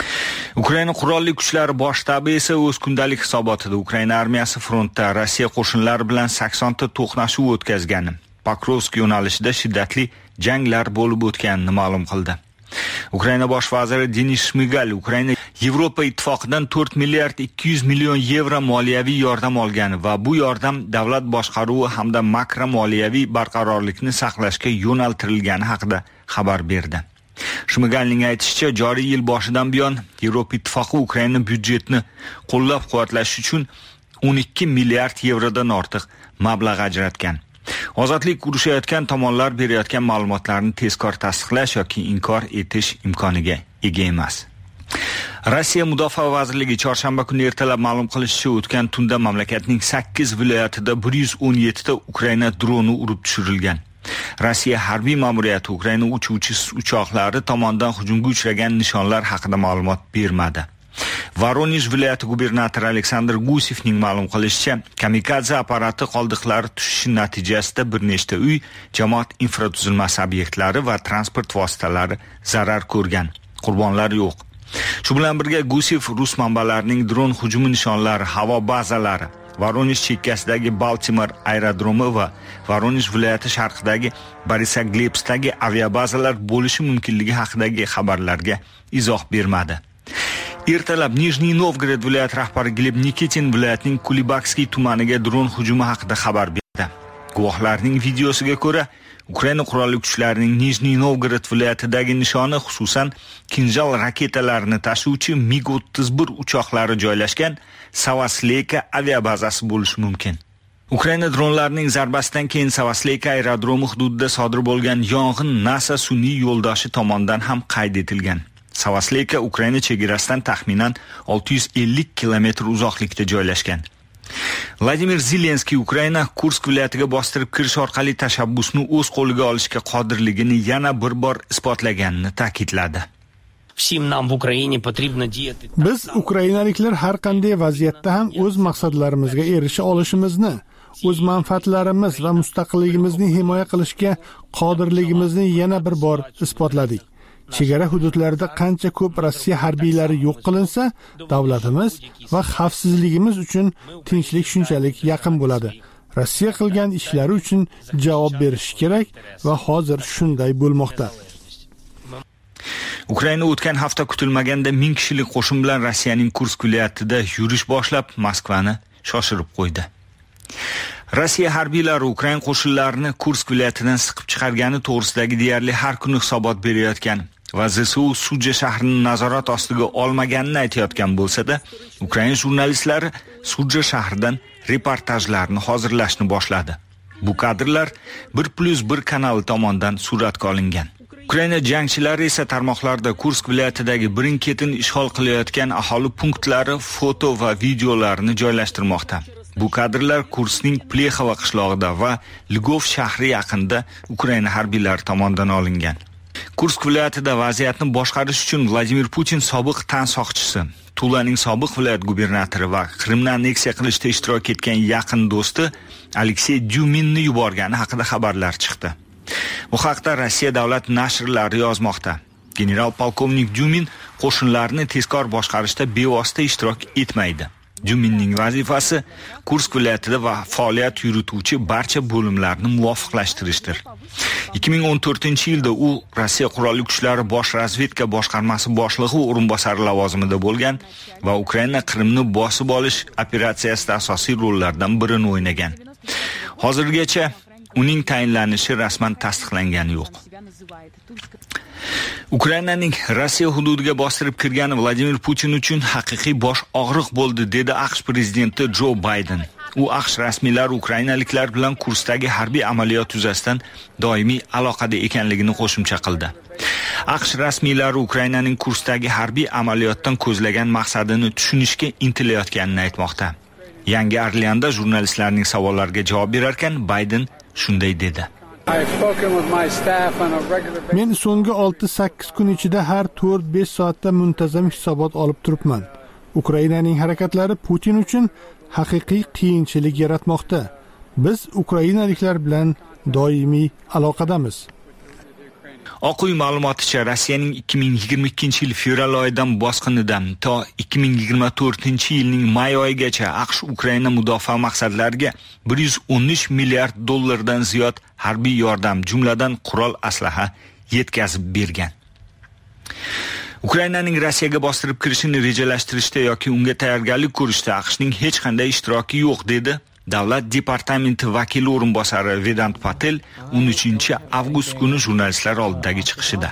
Speaker 5: Ukraina qurolli kuchlari bosh shtabi esa o'z kundalik hisobotida Ukraina armiyasi frontda Rossiya qo'shinlari bilan 80 ta to'qnashuv o'tkazgani, Pokrovsk yo'nalishida shiddatli janglar bo'lib o'tganini ma'lum qildi. Ukraina bosh vaziri Denis Shmigal Ukraina Yevropa ittifoqidan 4 milliard 200 million yevro moliyaviy yordam olgani va bu yordam davlat boshqaruvi hamda makro moliyaviy barqarorlikni saqlashga yo'naltirilgani haqida xabar berdi. Shmigalning aytishicha, joriy yil boshidan buyon Yevropa ittifoqi Ukraina byudjetini qo'llab-quvvatlash uchun 12 milliard yevrodan ortiq mablag' ajratgan. Ozodlik urushayotgan tomonlar berayotgan ma'lumotlarni tezkor tasdiqlash yoki inkor etish imkoniga ega emas. Rossiya Mudofaa vazirligi chorshanba kuni ertalab ma'lum qilishicha, o'tgan tunda mamlakatning 8 viloyatida 117 ta Ukraina droni urib tushirilgan. Rossiya harbiy ma'muriyati Ukraina uchuvchi uchoqlari tomonidan hujumga uchragan nishonlar haqida ma'lumot bermadi. Voronezh viloyati gubernatori Aleksandr Gusevning ma'lum qilishicha, kamikadze apparati qoldiqlari tushishi natijasida bir nechta uy, jamoat infratuzilmasi obyektlari va transport vositalari zarar ko'rgan. Qurbonlar yo'q. Shu bilan birga Gusev rus manbalarining dron hujumi nishonlari, havo bazalari, Voronezh chekkasidagi Baltimore aerodromi va Voronezh viloyati sharqidagi Borisoglebskdagi aviabazalar bo'lishi mumkinligi haqidagi xabarlarga izoh bermadi. Ertalab Nijniy Novgorod viloyati rahbari Gleb Nikitin viloyatning Kulibakskiy tumaniga dron hujumi haqida xabar berdi. Guvohlarning videosiga ko'ra, Ukraina qurolli kuchlarining Nijniy Novgorod viloyatidagi nishoni xususan Kinjal raketalarini tashuvchi MiG-31 uchoqlari joylashgan Savasleyka aviabazasi bo'lishi mumkin. Ukraina dronlarining zarbasidan keyin Savasleyka aerodromi hududida sodir bo'lgan yong'in NASA sun'iy yo'ldoshi tomonidan ham qayd etilgan.
Speaker 11: Savasleyka Ukraina chegarasidan taxminan 650 kilometr uzoqlikda joylashgan. Vladimir Zelenskiy Ukraina Kursk viloyatiga bostirib kirish orqali tashabbusni o'z qo'liga olishga qodirligini yana bir bor isbotlaganini ta'kidladi.
Speaker 10: Biz ukrainaliklar har qanday vaziyatda ham o'z maqsadlarimizga erisha olishimizni, o'z manfaatlarimiz va mustaqilligimizni himoya qilishga qodirligimizni yana bir bor isbotladik. Chegara hududlarida qancha ko'p Rossiya harbiylari yo'q qilinsa, davlatimiz va xavfsizligimiz uchun tinchlik shunchalik yaqin bo'ladi. Rossiya qilgan ishlari uchun javob berish kerak va hozir shunday bo'lmoqda.
Speaker 11: Ukraina o'tgan hafta kutilmaganda 1000 kishilik qo'shin bilan Rossiyaning Kursk viloyatida yurish boshlab, Moskvani shoshirib qo'ydi. Rossiya harbiylari Ukraina qo'shinlarini Kursk viloyatidan siqib chiqargani to'g'risidagi deyarli har kuni hisobot berayotgan va ZSU Suja shahrini nazorat ostiga olmaganini aytayotgan bo'lsa-da, Ukraina jurnalistlari Suja shahridan reportajlarni hozirlashni boshladi. Bu kadrlar 1+1 kanali tomonidan suratga olingan. Ukraina jangchilari esa tarmoqlarda Kursk viloyatidagi birin-ketin ishg'ol qilayotgan aholi punktlari foto va videolarini joylashtirmoqda. Bu kadrlar Kurskning Plexova qishlog'ida va Lvov shahri yaqinida Ukraina harbiylari tomonidan olingan. Kursk viloyatida vaziyatni boshqarish uchun Vladimir Putin sobiq tan soqchisi, Tulaning sobiq viloyat gubernatori va Qrimni anneksiya qilishda ishtirok etgan yaqin do'sti Aleksey Dyuminni yuborgani haqida xabarlar chiqdi. Bu haqda Rossiya davlat nashrlari yozmoqda. General polkovnik Dyumin qo'shinlarni tezkor boshqarishda bevosita ishtirok etmaydi. Dyuminning vazifasi Kursk viloyatida va faoliyat yurituvchi barcha bo'limlarni muvofiqlashtirishdir. 2014-yilda u Rossiya qurolli kuchlari bosh razvedka boshqarmasi boshlig'i o'rinbosari lavozimida bo'lgan va Ukraina Qrimni bosib olish operatsiyasida asosiy rollardan birini o'ynagan. Hozirgacha uning tayinlanishi rasman tasdiqlangani yo'q. Ukrainaning Rossiya hududiga bostirib kirgani Vladimir Putin uchun haqiqiy bosh og'riq bo'ldi, dedi AQSh prezidenti Jo Bayden. U AQSh rasmiylari ukrainaliklar bilan Kurskdagi harbiy amaliyot yuzasidan doimiy aloqada ekanligini qo'shimcha qildi. AQSh rasmiylari Ukrainaning Kurskdagi harbiy amaliyotdan ko'zlagan maqsadini tushunishga intilayotganini aytmoqda. Yangi Orleanda jurnalistlarning savollariga javob berarkan, Bayden shunday dedi.
Speaker 10: Men so'nggi 6-8 kun ichida har 4-5 soatda muntazam hisobot olib turibman. Ukrainaning harakatlari Putin uchun haqiqiy qiyinchilik yaratmoqda. Biz ukrainaliklar bilan doimiy aloqadamiz.
Speaker 11: Oq uy ma'lumoticha, Rossiyaning 2022-yil fevral oyidan bosqinidan to 2024-yilning may oyigacha AQSh Ukraina mudofaa maqsadlariga 113 milliard dollardan ziyod harbiy yordam, jumladan qurol aslaha yetkazib bergan. Ukrainaning Rossiyaga bostirib kirishini rejalashtirishda yoki unga tayyorgarlik ko'rishda AQShning hech qanday ishtiroki yo'q, dedi Davlat departamenti vakili o'rinbosari Vedant Patel 13-avgust kuni jurnalistlar oldidagi chiqishida.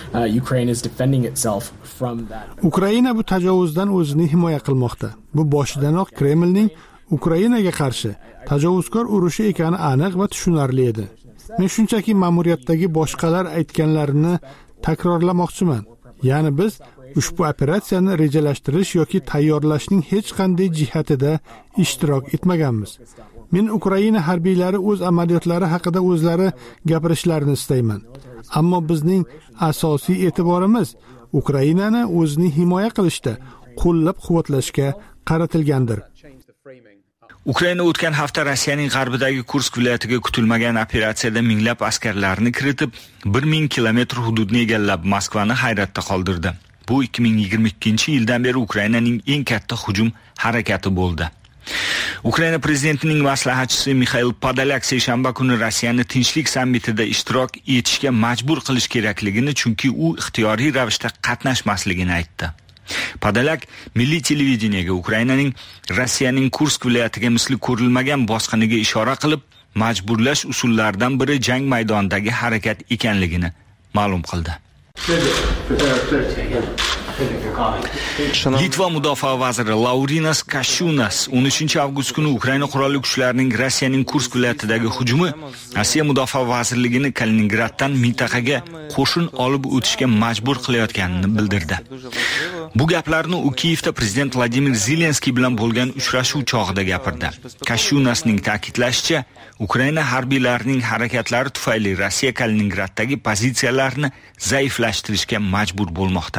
Speaker 10: Ukraina bu tajovuzdan o'zini himoya qilmoqda. Bu boshidanoq Kremlning Ukrainaga qarshi tajovuzkor urushi ekani aniq va tushunarli edi. Men shunchaki ma'muriyatdagi boshqalar aytganlarini takrorlamoqchiman. Ya'ni biz ushbu operatsiyani rejalashtirish yoki tayyorlashning hech qanday jihatida ishtirok etmaganmiz. Men Ukraina harbiylari o'z amaliyotlari haqida o'zlari gapirishlarini istayman. Ammo bizning asosiy e'tiborimiz Ukrainani o'zini himoya qilishda, qo'llab-quvvatlashga qaratilgandir.
Speaker 11: Ukraina o'tgan hafta Rossiyaning g'arbidagi Kursk viloyatiga kutilmagan operatsiyada minglab askarlarni kiritib, 1000 kilometr hududni egallab, Moskvani hayratda qoldirdi. Bu 2022-yildan beri Ukrainaning eng katta hujum harakati bo'ldi. Ukraina prezidentining maslahatchisi Mikhail Podolyak seshanba kuni Rossiyani tinchlik sammitida ishtirok etishga majbur qilish kerakligini, chunki u ixtiyoriy ravishda qatnashmasligini aytdi. Podolyak milliy televideniyega Ukrainaning Rossiyaning Kursk viloyatiga misli ko'rilmagan bosqiniga ishora qilib, majburlash usullaridan biri jang maydonidagi harakat ekanligini ma'lum qildi. Litva mudofaa vaziri Laurinas Kashunas 13 avgust kuni Ukraina qurolli kuchlarining Rossiyaning Kursk viloyatidagi hujumi Rossiya mudofaa vazirligini Kaliningraddan mintaqaga qo'shin olib o'tishga majbur qilayotganini bildirdi. Bu gaplarni u Kiyevda prezident Vladimir Zelenskiy bilan bo'lgan uchrashuv chog'ida gapirdi. Kashunasning ta'kidlashicha, Ukraina harbiylarining harakatlari tufayli Rossiya Kaliningraddagi pozitsiyalarini zaiflashtirishga majbur bo'lmoqda.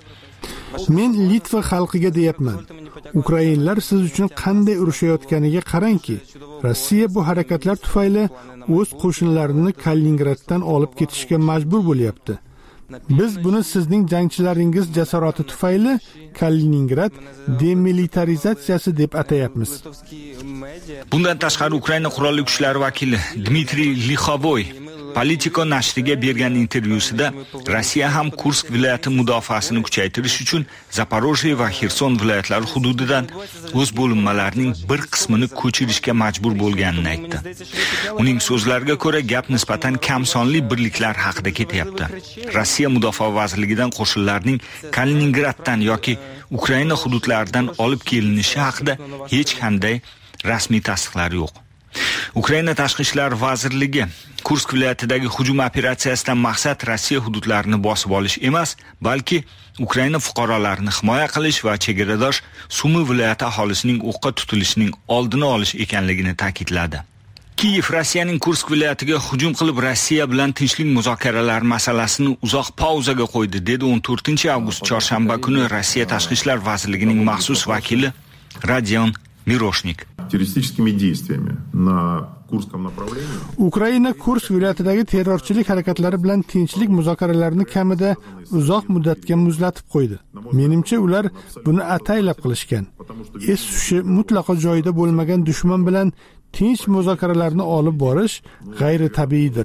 Speaker 10: Men Litva xalqiga deyapman. Ukrainlar siz uchun qanday urushayotganiga qarangki, Rossiya bu harakatlar tufayli o'z qo'shinlarini Kaliningraddan olib ketishga majbur bo'lyapti. Biz buni sizning jangchilaringiz jasorati tufayli Kaliningrad demilitarizatsiyasi deb atayapmiz.
Speaker 11: Bundan tashqari Ukraina qurolli kuchlari vakili Dmitriy Lixovoy Politico nashriga bergan intervyusida Rossiya ham Kursk viloyati mudofaasini kuchaytirish uchun Zaporojye va Xerson viloyatlari hududidan o'z bo'linmalarining bir qismini ko'chirishga majbur bo'lganini aytdi. Uning so'zlariga ko'ra, gap nisbatan kam sonli birliklar haqida ketyapti. Rossiya mudofaa vazirligidan qo'shinlarning Kaliningraddan yoki Ukraina hududlaridan olib kelinishi haqida hech qanday rasmiy tasdiqlar yo'q. Ukraina tashqi ishlar vazirligi Kursk viloyatidagi hujum operatsiyasidan maqsad Rossiya hududlarini bosib olish emas, balki Ukraina fuqarolarini himoya qilish va chegaradosh Sumi viloyati aholisining o'qqa tutilishining oldini olish ekanligini ta'kidladi. Kiyev Rossiyaning Kursk viloyatiga hujum qilib Rossiya bilan tinchlik muzokaralari masalasini uzoq pauzaga qo'ydi, dedi 14 avgust chorshanba kuni Rossiya tashqi ishlar vazirligining maxsus vakili Radion Miroshnik.
Speaker 12: Террористическими действиями на Курском направлении.
Speaker 10: Ukraina Kursk viloyatidagi terrorchilik harakatlari bilan tinchlik muzokaralarini kamida uzoq muddatga muzlatib qo'ydi. Menimcha ular buni ataylab qilishgan. Es-hushi mutlaqo joyida bo'lmagan dushman bilan tinch muzokaralarni olib borish g'ayri tabiiydir.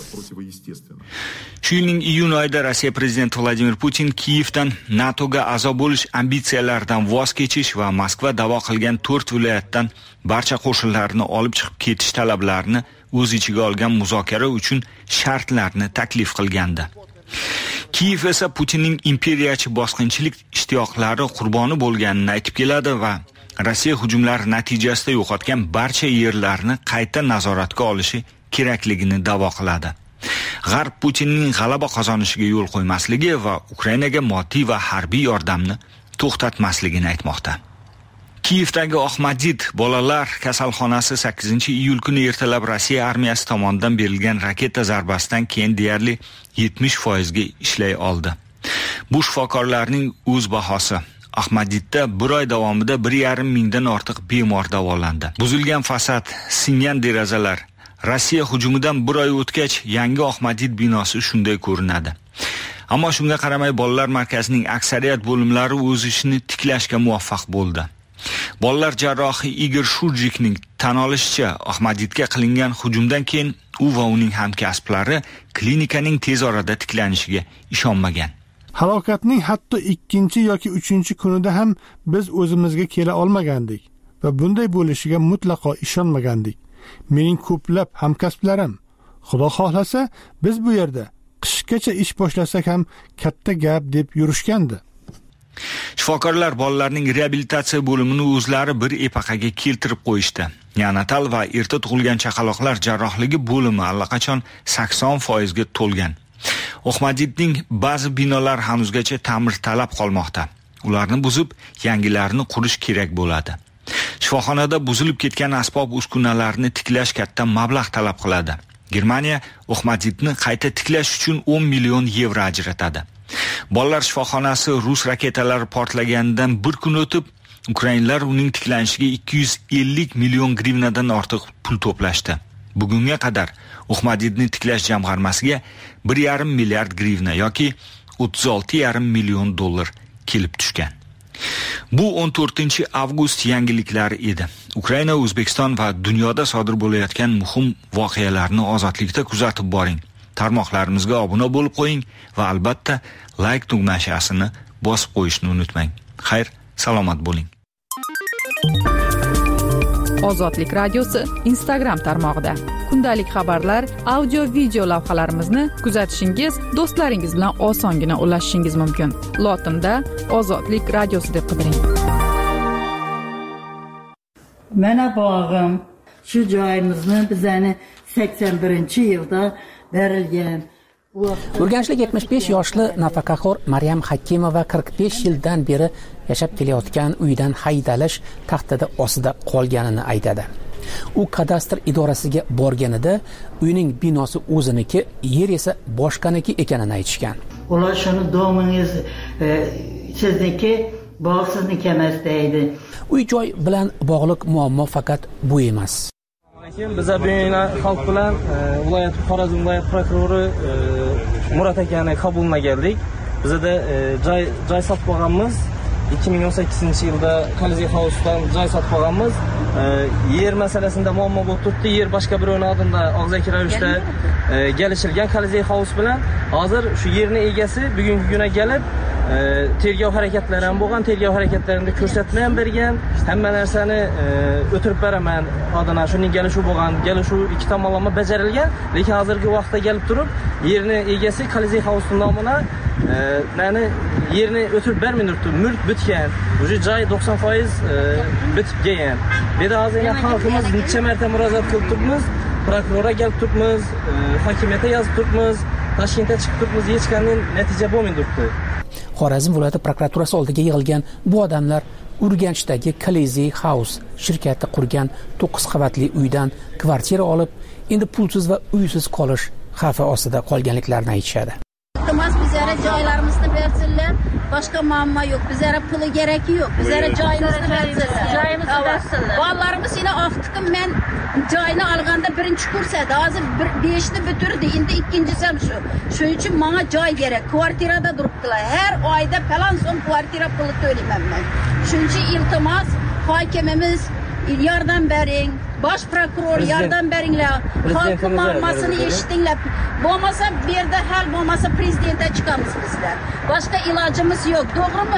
Speaker 11: Shu yilning iyun oyida Rossiya prezidenti Vladimir Putin Kiyevdan NATOga a'zo bo'lish ambitsiyalaridan voz kechish va Moskva da'vo qilgan 4 viloyatdan barcha qo'shinlarni olib chiqib ketish talablarini o'z ichiga olgan muzokara uchun shartlarni taklif qilgandi. Kiyev esa Putinning imperiyachi bosqinchilik ishtiyoqlari qurboni bo'lganini aytib keladi va Rossiya hujumlari natijasida yo'qotgan barcha yerlarni qayta nazoratga olishi kerakligini da'vo qiladi. G'arb Putinning g'alaba qozonishiga yo'l qo'ymasligi va Ukrainaga moddiy va harbiy yordamni to'xtatmasligini aytmoqda. Kiyevdagi Ahmadid bolalar kasalxonasi 8-iyul kuni ertalab Rossiya armiyasi tomonidan berilgan raketa zarbasidan keyin deyarli 70% ga ishlay oldi. Bu shifokorlarning o'z bahosi. Ahmadidda bir oy davomida 1,5 mingdan ortiq bemor davolandi. Buzilgan fasad, singan derazalar. Rossiya hujumidan bir oy o'tgach, yangi Ahmadid binosi shunday ko'rinadi. Ammo shunga qaramay bolalar markazining aksariyat bo'limlari o'z ishini tiklashga muvaffaq bo'ldi. Bolalar jarrohi Igor Shurjikning tan olishicha, Ahmadidga qilingan hujumdan keyin u va uning hamkasblari klinikaning tez orada tiklanishiga ishonmagan.
Speaker 10: Halokatning hatto 2 yoki 3-kunida ham biz o'zimizga kela olmagandik va bunday bo'lishiga mutlaqo ishonmagandik. Mening ko'plab hamkasblarim, Xudo xohlasa, biz bu yerda qishgacha ish boshlasak ham katta gap deb yurishgandi.
Speaker 11: Shifokorlar bolalarning reabilitatsiya bo'limini o'zlari bir epaqaga keltirib qo'yishdi. Neonatal va erta tug'ilgan chaqaloqlar jarrohligi bo'limi allaqachon 80% ga to'lgan. Ahmadidning ba'zi binolar hanuzgacha ta'mir talab qolmoqda. Ularni buzib, yangilarini qurish kerak bo'ladi. Shifoxonada buzilib ketgan asbob-uskunalarni tiklash katta mablag' talab qiladi. Germaniya Ahmadidni qayta tiklash uchun 10 million yevro ajratadi. Bolalar shifoxonasi rus raketalari portlaganidan bir kun o'tib, Ukrainlar uning tiklanishiga 250 million grivnadan ortiq pul to'plashdi. Bugunga qadar Ahmadidni tiklash jamg'armasiga 1,5 milliard grivna yoki 36,5 million dollar kelib tushgan. Bu 14 avgust yangiliklari edi. Ukraina, O'zbekiston va dunyoda sodir bo'layotgan muhim voqealarni ozodlikda kuzatib boring. Tarmoqlarimizga obuna bo'lib qo'ying va albatta like tugmachasini bosib qo'yishni unutmang. Xayr, salomat bo'ling.
Speaker 1: Ozodlik radiosi Instagram tarmog'ida kundalik xabarlar, audio video lavhalarimizni kuzatishingiz, do'stlaringiz bilan osongina ulashishingiz mumkin. Lotinda Ozodlik radiosi deb qidiring.
Speaker 13: Mana bog'im shu joyimizni bizani 81-yilda berilgan.
Speaker 2: Urganchlik 75 yoshli nafaqaxo'r Maryam Hakimova 45 yildan beri yashab kelayotgan uydan haydalish tahdidi ostida qolganini aytadi. U kadastr idorasiga borganida uyning binosi o'ziniki, yer esa boshqaniki ekanini aytishgan.
Speaker 13: Ular shuni domingiz sizniki, bog' sizniki emas deydi.
Speaker 2: Uy-joy bilan bog'liq muammo faqat bu emas.
Speaker 14: Biza buyina xalq bilan viloyat Xorazm viloyat prokurori Murat akani qabuluna keldik. Bizda joy sotib olganmiz. 2018-yilda Kaliziy Housesdan joy sotib olganmiz. Yer masalasida muammo bo'lib turibdi. Yer boshqa birovning oldida og'zaki ravishda kelishilgan Kaliziy House bilan. Hozir shu yerning egasi bugungi kunda kelib tergov harakatlari ham bo'lgan, tergov harakatlarida ko'rsatma ham bergan, hamma narsani o'tirib beraman. Odana shuning kelishuv bo'lgan, kelishuv ikki tomonlama bajarilgan, lekin hozirgi vaqtda kelib turib, yerni egasi Kaliziy House nomiga yerni o'tirib bermay turibdi. Mulk bitgan. O'sha joy 90% bitib kelgan. Beda hozir xalqimiz necha marta murojaat qilib turibmiz, prokurorga kelib turibmiz, hokimiyatga yozib turibmiz, Toshkentga chiqib turibmiz, hech qanday natija bo'lmay turibdi.
Speaker 2: Xorazm viloyati prokuraturasi oldiga yig'ilgan bu odamlar Urganchdagi Kaliziy House shirkati qurgan 9 qavatli uydan kvartira olib, endi pulsiz va uysiz qolish xavfi ostida qolganliklarini aytishadi.
Speaker 15: Iltimos bizlara joylarimizni bersinlar, boshqa muammo yo'q. Bizlara puli keragi yo'q. Bizlara joyimizni bersinlar. Joyimizni bersinlar. Bolalarimiz yana oqtiqim men joyni olganda birinchi kurs edi. Hozir 5ni bitirdi. Endi ikkinchisi ham shu. Shuning uchun menga joy kerak. Kvartirada turibdilar. Har oyda falan so'm kvartira puli to'layman men. Shuning uchun iltimos hokimimiz yordam bering. Bosh prokuror yordam beringlar. Xalq muammosini eshitinglar. Bo'lmasa bu yerda hal bo'lmasa prezidentga chiqamiz bizlar. Boshqa ilojimiz yo'q, to'g'rimi?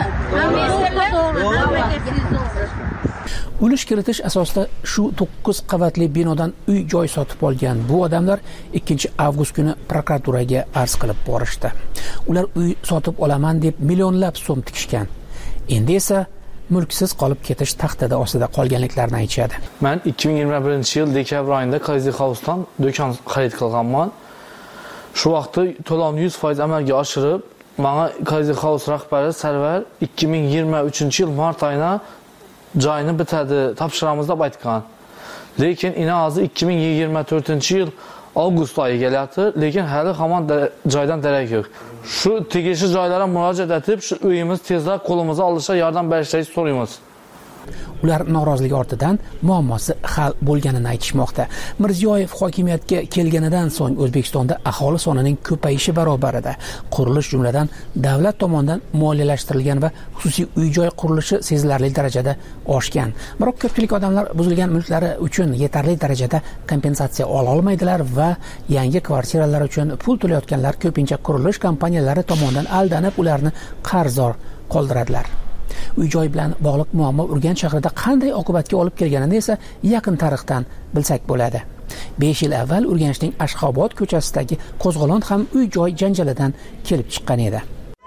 Speaker 2: Ulush kiritish asosida shu 9 qavatli binodan uy-joy sotib olgan bu odamlar 2-avgust kuni prokuraturaga arz qilib borishdi. Ular uy sotib olaman deb millionlab so'm tikishgan. Endi esa mulksiz qolib ketish tahdidi ostida qolganliklarini aytishadi.
Speaker 16: Men 2021-yil dekabr oyida Kaliziy House'dan do'kon xarid qilganman. Shu vaqtda to'lovni 100% amalga oshirib, menga Kaliziy House rahbari Sarvar 2023-yil mart oyida joyni bitadi, topshiramiz deb aytgan. Lekin hozir 2024-yil avgust oyi kelyapti, lekin hali hamon joydan darak yo'q. Shu tegishli joylarga murojaat etib, shu uyimiz tezroq qo'limizga olishga yordam berishingizni so'raymiz.
Speaker 2: Ular norozilik ortidan muammosi hal bo'lganini aytishmoqda. Mirziyoyev hokimiyatga kelganidan so'ng O'zbekistonda aholi sonining ko'payishi barobarida qurilish jumladan davlat tomonidan moliyalashtirilgan va xususiy uy-joy qurilishi sezilarli darajada oshgan. Biroq ko'pchilik odamlar buzilgan mulklari uchun yetarli darajada kompensatsiya ola olmaydilar va yangi kvartiralar uchun pul to'layotganlar ko'pincha qurilish kompaniyalari tomonidan aldanib ularni qarzdor qoldiradilar. Uy-joy bilan bog'liq muammo Urganch shahrida qanday oqibatga olib kelganini esa yaqin tarixdan bilsak bo'ladi. 5 yil avval Urganchning Ashxobod ko'chasidagi qo'zg'olon ham uy-joy janjalidan kelib chiqqan edi.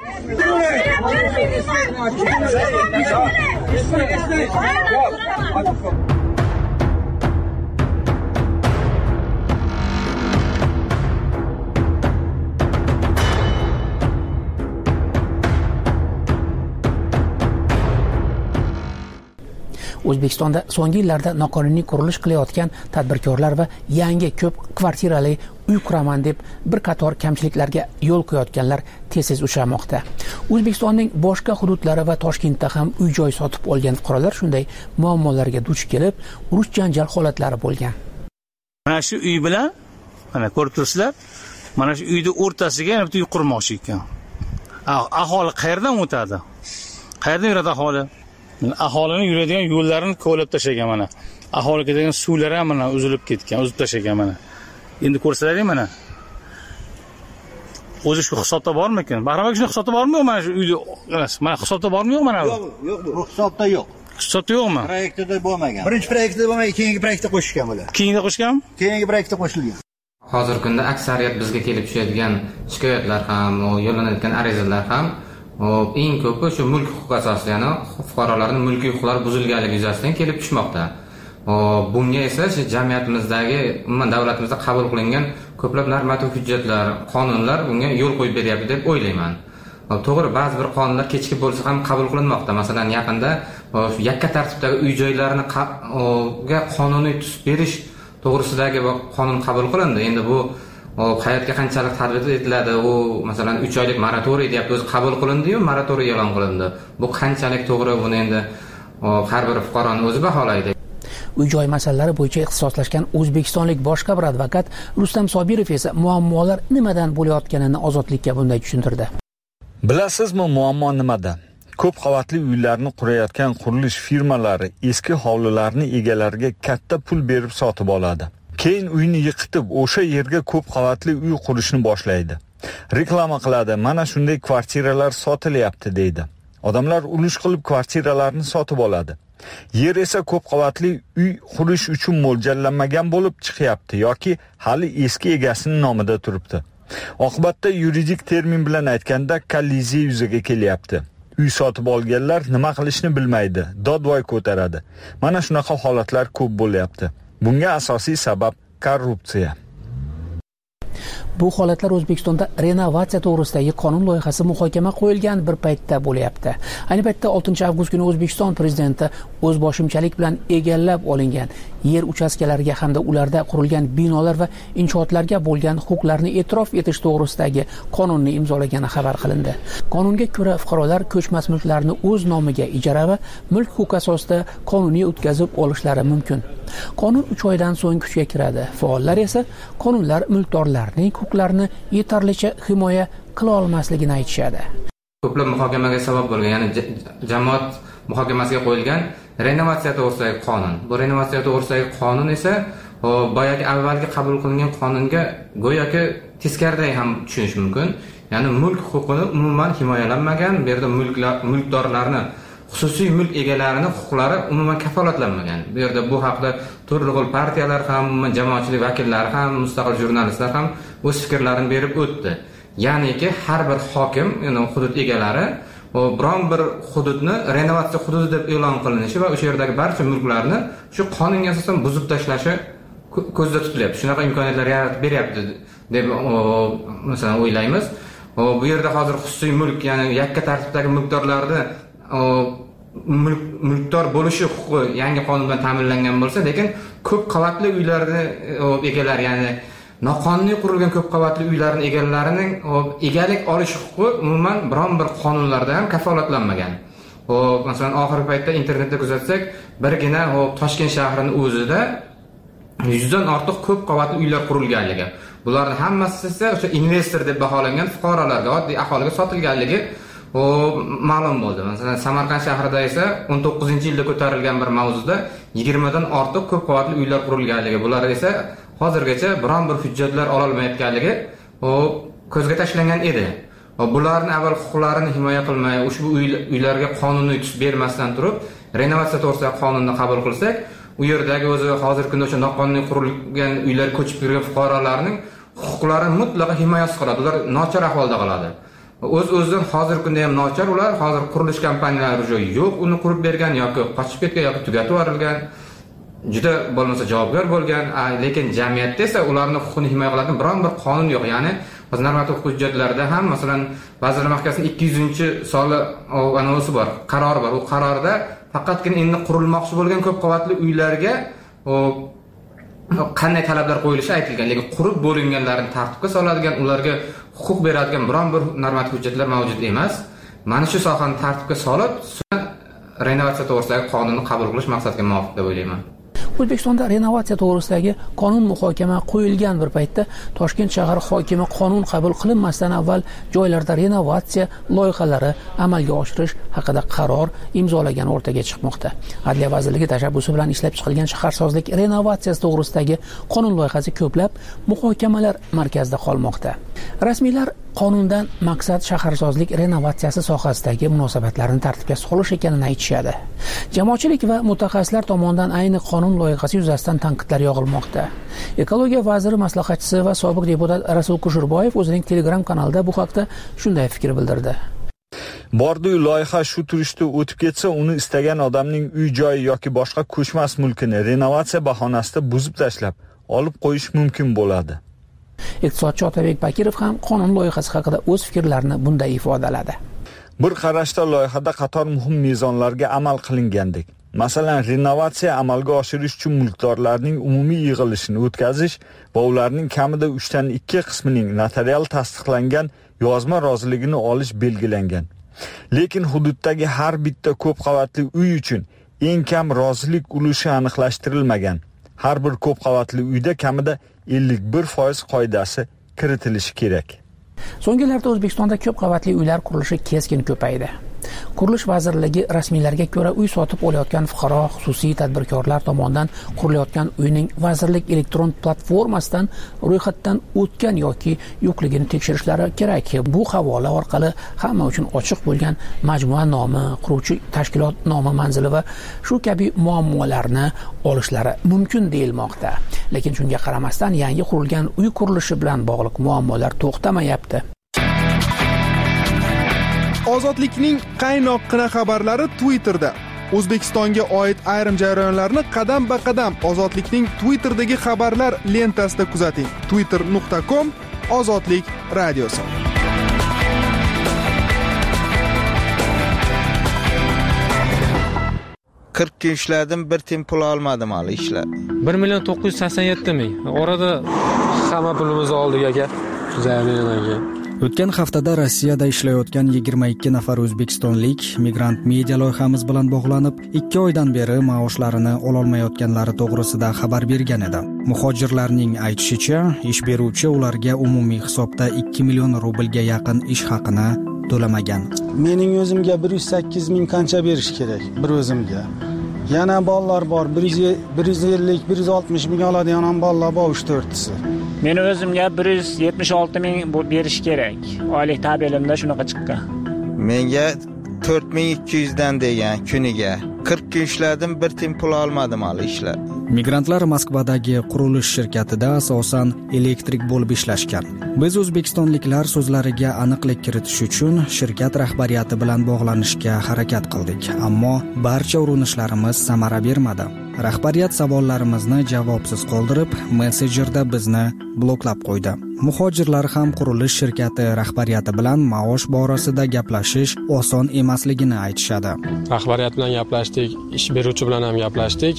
Speaker 2: O'zbekistonda so'nggi yillarda noqonuniy qurilish qilayotgan tadbirkorlar va yangi ko'p kvartirali uy quraman deb bir qator kamchiliklarga yo'l qo'yayotganlar tez uchramoqda. O'zbekistonning boshqa hududlari va Toshkentda ham uy-joy sotib olgan fuqarolar shunday muammolarga duch kelib, urush janjal holatlari bo'lgan.
Speaker 17: Mana shu uy bilan, mana ko'rib turibsizlar, mana shu uyning o'rtasiga yana bitta uy qurmoqchi ekan. Aholi qayerdan o'tadi? Qayerdan yuradi aholi? Aholining yuradigan yo'llarini ko'lab tashlagan mana. Aholi ketadigan suvlar ham mana uzilib ketgan, uzib tashlagan mana. Endi ko'rsalaring mana. O'zi shu hisobda bormi-kin? Bahrom aka, shu hisobda bormi-yo'q mana shu uyni? Mana hisobda bormi-yo'q mana?
Speaker 26: Yo'q, bu hisobda yo'q.
Speaker 17: Hisobda yo'qmi?
Speaker 3: Proyektida bo'lmagan. Birinchi proyektida bo'lmagan, keyingi proyektda qo'shishgan bular.
Speaker 17: Keyingi qo'shganmi?
Speaker 3: Keyingi proyektda qo'shilgan.
Speaker 4: Hozirgi kunda aksariyat bizga kelib tushadigan shikoyatlar ham, yo'llanayotgan arizalar ham eng ko'pi shu mulk huquqi asosida, ya'ni fuqarolarning mulkiy huquqlari buzilganligi yuzasidan kelib tushmoqda. Bunga esa shu jamiyatimizdagi, umuman davlatimizda qabul qilingan ko'plab normativ hujjatlar, qonunlar bunga yo'l qo'yib beryapti deb o'ylayman. To'g'ri, ba'zi bir qonunlar kechikib bo'lsa ham qabul qilinmoqda. Masalan, yaqinda yakka tartibdagi uy-joylarni qonuniy tus berish to'g'risidagi qonun qabul qilindi. Endi bu hayotga qanchalik tatbiq etiladi, u masalan 3 oylik moratoriy deyapti, o'zi qabul qilindi-yu, moratoriy e'lon qilindi. Bu qanchalik to'g'ri, buni endi har bir fuqaroning o'zi baholaydi.
Speaker 2: Uy-joy masalalari bo'yicha ixtisoslashgan o'zbekistonlik boshqa bir advokat Rustam Sobirov esa muammolar nimadan bo'layotganini Ozodlikka bunday tushuntirdi.
Speaker 5: Bilasizmi, muammo nimada? Ko'p qavatli uylarni qurayotgan qurilish firmalari eski hovlilarni egalariga katta pul berib sotib oladi. Keyin uyni yiqitib, o'sha yerga ko'p qavatli uy qurishni boshlaydi. Reklama qiladi, mana shunday kvartiralar sotilyapti deydi. Odamlar ulush qilib kvartiralarni sotib oladi. Yer esa ko'p qavatli uy qurish uchun mo'ljallanmagan bo'lib chiqyapti yoki hali eski egasining nomida turibdi. Oqibatda yuridik termin bilan aytganda kolliziya yuzaga kelyapti. Uy sotib olganlar nima qilishni bilmaydi, dodvoy ko'taradi. Mana shunaqa holatlar ko'p bo'lyapti. Bunga asosiy sabab korrupsiya.
Speaker 2: Bu holatlar O'zbekistonda renovatsiya to'g'risidagi qonun loyihasi muhokama qo'yilgan bir paytda bo'lyapti. Ayni paytda 6-avgust kuni O'zbekiston prezidenti o'zboshimchalik bilan egallab olingan yer uchastkalariga hamda ularda qurilgan binolar va inshootlarga bo'lgan huquqlarni e'tirof etish to'g'risidagi qonunni imzolagani xabar qilindi. Qonunga ko'ra fuqarolar ko'chmas mulklarni o'z nomiga ijara va mulk huquqi asosida qonuniy o'tkazib olishlari mumkin. Qonun 3 oydan so'ng kuchga kiradi. Faollar esa qonunlar mulkdorlarning huquqlarini yetarlicha himoya qila olmasligini aytishadi.
Speaker 4: Ko'plab muhokamaga sabab bo'lgan, ya'ni jamoat muhokamasiga qo'yilgan renovatsiya to'g'risidagi qonun. Bu renovatsiya to'g'risidagi qonun esa boyagi avvalgi qabul qilingan qonunga go'yoki teskarday ham tushunish mumkin. Ya'ni mulk huquqini umuman himoyalanmagan, bu yerda mulkdorlarni, xususiy mulk egalarining huquqlari umuman kafolatlanmagan. Bu yerda bu haqda turli xil partiyalar ham, jamoatchilik vakillari ham, mustaqil jurnalistlar ham o'z fikrlarini berib o'tdi. Ya'niki har bir hokim, ya'ni hudud egalari biron bir hududni renovatsiya hududi deb e'lon qilinishi va o'sha yerdagi barcha mulklarni shu qonunga asosan buzib tashlashi ko'zda tutilyapti. Shunaqa imkoniyatlar yaratib beryapti deb masalan o'ylaymiz. Bu yerda hozir xususiy mulk, ya'ni yakka tartibdagi mulkdorlarni mulkdor bo'lishi huquqi yangi qonun bilan ta'minlangan bo'lsa, lekin ko'p qavatli uylarni egalari, ya'ni noqonuniy qurilgan ko'p qavatli uylarning egalarining egalik olish huquqi umuman biron bir qonunlarda ham kafolatlanmagan. Masalan, oxirgi paytda internetda kuzatsak, birgina Toshkent shahrining o'zida 100 dan ortiq ko'p qavatli uylar qurilganligi. Bularning hammasi esa o'sha investor deb baholangan fuqarolarga, oddiy aholiga sotilganligi ma'lum bo'ldi. Masalan, Samarqand shahrida esa 19-yilda ko'tarilgan bir mavzuda 20 dan ortiq ko'p qavatli uylar qurilganligi, bular esa hozirgacha biron bir hujjatlar ola olmayotganligi ko'zga tashlangan edi. Bularning avval huquqlarini himoya qilmay, ushbu uylarga qonuniy tus bermasdan turib, renovatsiya to'g'risidagi qonunni qabul qilsak, u yerdagi o'zi hozirgi kunda o'sha noqonuniy qurilgan uylar ko'chib kirgan fuqarolarning huquqlari mutlaqo himoyasiz qoladi. Ular nochor ahvolda qoladi. O'z-o'zidan hozirgi kunda ham nochor, ular hozir qurilish kompaniyalari yo'q, uni qurib bergan yoki qochib ketgan yoki tugatib yuborilgan, juda bo'lmasa javobgar bo'lgan, lekin jamiyatda esa ularning huquqini himoya qiladigan biron bir qonun yo'q. Ya'ni hozir normativ hujjatlarda ham, masalan, Vazirlar Mahkamasining 200-soni anonsi bor, qarori bor. U qarorda faqatgina endi qurilmoqchi bo'lgan ko'p qavatli uylarga qanday talablar qo'yilishi aytilgan, lekin qurib bo'linganlarni tartibga soladigan, ularga huquq beradigan biron bir normativ hujjatlar mavjud emas. Mana shu sohani tartibga solib, renovatsiya to'g'risidagi qonunni qabul qilish maqsadga muvofiq deb o'ylayman.
Speaker 2: O'zbekistonda renovatsiya to'g'risidagi qonun muhokama qo'yilgan bir paytda Toshkent shahar hokimi qonun qabul qilinmasdan avval joylarda renovatsiya loyihalari amalga oshirish haqida qaror imzolagan o'rtaga chiqmoqda. Adliya vazirligi tashabbusi bilan ishlab chiqilgan shaharsozlik renovatsiyasi to'g'risidagi qonun loyihasi ko'plab muhokamalar markazida qolmoqda. Rasmiylar qonundan maqsad shaharsozlik renovatsiyasi sohasidagi munosabatlarni tartibga solish ekanini aytishadi. Jamoatchilik va mutaxassislar tomonidan ayni qonun loyihasi yuzasidan tanqidlar yog'ilmoqda. Ekologiya vaziri maslahatchisi va sobiq deputat Rasul Kushurboyev o'zining Telegram kanalida bu haqda shunday fikr bildirdi.
Speaker 5: Bordi loyiha shu turishda o'tib ketsa, uni istagan odamning uy-joyi yoki boshqa ko'chmas mulkini renovatsiya bahonasida buzib tashlab, olib qo'yish mumkin bo'ladi.
Speaker 2: Iqtisodchi Otabek Bakirov ham qonun loyihasi haqida o'z fikrlarini bunday ifodaladi.
Speaker 5: Bir qarashda loyihada qator muhim mezonlarga amal qilingandek. Masalan, renovatsiya amalga oshirish uchun mulkdorlarning umumiy yig'ilishini o'tkazish va ularning kamida 3/2 qismining notarial tasdiqlangan yozma roziligini olish belgilangan. Lekin hududdagi har bitta ko'p qavatli uy uchun eng kam rozilik ulushi aniqlashtirilmagan. Har bir ko'p qavatli uyda kamida 51% qoidasi kiritilishi kerak.
Speaker 2: So'nggi yillarda O'zbekistonda ko'p qavatli uylar qurilishi keskin ko'paydi. Qurilish vazirligi rasmiylarga ko'ra uy sotib olayotgan fuqaro, xususiy tadbirkorlar tomonidan qurilayotgan uyning vazirlik elektron platformasidan ro'yxatdan o'tgan yoki yo'qligini tekshirishlari kerak. Bu havola orqali hamma uchun ochiq bo'lgan majmua nomi, quruvchi tashkilot nomi, manzili va shu kabi muammolarni olishlari mumkin deyilmoqda. Lekin shunga qaramasdan yangi qurilgan uy qurilishi bilan bog'liq muammolar to'xtamayapti.
Speaker 9: Ozodlikning qaynoqqina xabarlari Twitterda. O'zbekistonga oid ayrim jarayonlarni qadam-ba-qadam Ozodlikning Twitterdagi xabarlar lentasida kuzating. twitter.com/ozodlik radiosi.
Speaker 18: Kun ishladim, bir tim pul olmadim hali ishlar.
Speaker 8: 1,987,000. Orada hamma pulimizni oldik aka. Zaminlarga.
Speaker 25: O'tgan haftada Rossiyada ishlayotgan 22 nafar o'zbekistonlik migrant media loyihamiz bilan bog'lanib, 2 oydan beri maoshlarini ololmayotganlari to'g'risida xabar bergan edi. Muhojirlarning aytishicha, ish beruvchi ularga umumiy hisobda 2 million rublga yaqin ish haqini to'lamagan.
Speaker 19: Mening o'zimga 108 ming qancha berish kerak bir o'zimga. Yana bolalar bor, 150, 160 ming oladigan ham bolalar bor 3-4tisi.
Speaker 20: Men o'zimga 176 ming berish kerak. Oylik tabelimda shunaqa chiqqan.
Speaker 18: Menga 4200 dan degan kuniga. 40 kun ishladim, bir tim pul olmadim hali ishlar.
Speaker 25: Migrantlar Moskvadagi qurilish shirkatida asosan elektrik bo'lib ishlashgan. Biz o'zbekistonliklar so'zlariga aniqlik kiritish uchun shirkat rahbariyati bilan bog'lanishga harakat qildik, ammo barcha urinishlarimiz samara bermadi. Rahbariyat savollarimizni javobsiz qoldirib, messenjerda bizni bloklab qo'ydi. Muhojirlar ham qurilish shirkati rahbariyati bilan maosh borasida gaplashish oson emasligini aytishadi.
Speaker 8: Rahbariyat bilan gaplashdik, ish beruvchi bilan ham gaplashdik.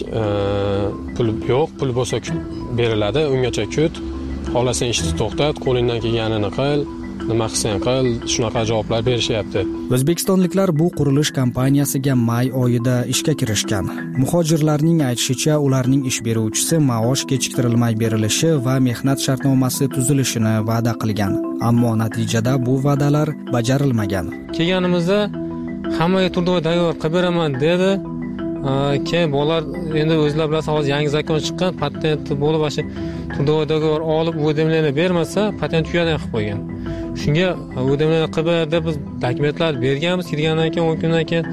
Speaker 8: Pul yo'q, pul bo'lsa beriladi, ungacha kut. Xohlasang ishni to'xtat, qo'lingdan kelganini qil, nima qilsang qil, shunaqa javoblar berishyapti.
Speaker 25: O'zbekistonliklar bu qurilish kompaniyasiga may oyida ishga kirishgan. Muhojirlarning aytishicha, ularning ish beruvchisi maosh kechiktirilmay berilishi va mehnat shartnomasi tuzilishini va'da qilgan. Ammo natijada bu va'dalar bajarilmagan.
Speaker 8: Kelganimizda hammaga turdoy tayyor qilib beraman dedi. Keyin bolalar endi o'zlari bilasiz, hozir yangi zakon chiqqan, patent bo'lib o'sha turdoy tayyor olib o'dimlarni bermasa, patent tugadan qilib qo'ygan. Shunga o'dimlarni qilib berdi, biz dokumentlar berganmiz, kirgandan keyin 10 kundan keyin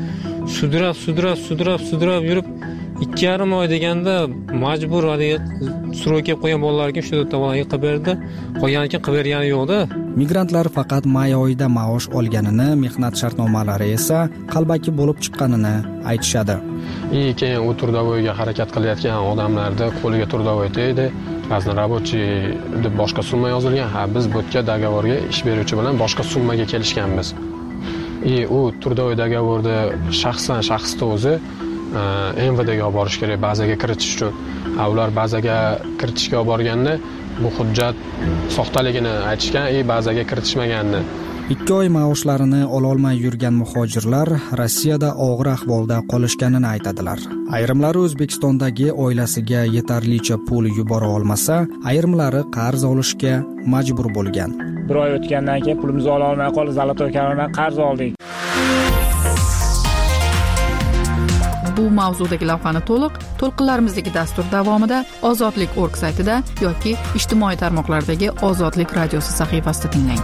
Speaker 8: sudrab yurib 2,5 oy deganda majbur surov kelib qo'ygan bolalarga shu yerda bolaga qilib berdi. Qolganidan keyin qilib bergani yo'qda.
Speaker 25: Migrantlar faqat may oyida maosh olganini, mehnat shartnomalari esa qalbaki bo'lib chiqqanini aytishadi.
Speaker 8: Keyin u turdovoyga harakat qilayotgan odamlarda qo'liga turdovoy tegdi. Ba'zan rабочий deb boshqa summa yozilgan. Biz bu yerga dogovorga ish beruvchi bilan boshqa summaga kelishganmiz. U turdovoy dogovorda shaxsni o'zi MVDga olib borish kerak bazaga kiritish uchun. Ular bazaga kiritishga olib borganda bu hujjat soxtaligini aytishgan, bazaga kiritishmaganini.
Speaker 25: 2 oy maoshlarini ololmay yurgan muhojirlar Rossiyada og'ir ahvolda qolishganini aytadilar. Ayrimlari O'zbekistondagi oilasiga yetarlicha pul yubora olmasa, ayrimlari qarz olishga majbur bo'lgan.
Speaker 20: 1 oy o'tgandan keyin pulimizni ola olmay qoldik, Zolotoy kanaldan qarz oldik.
Speaker 1: Bu mavzudagi lavhani to'lqinlarimizdagi dastur davomida Ozodlik.org saytida yoki ijtimoiy tarmoqlardagi Ozodlik radiosi sahifasida tinglang.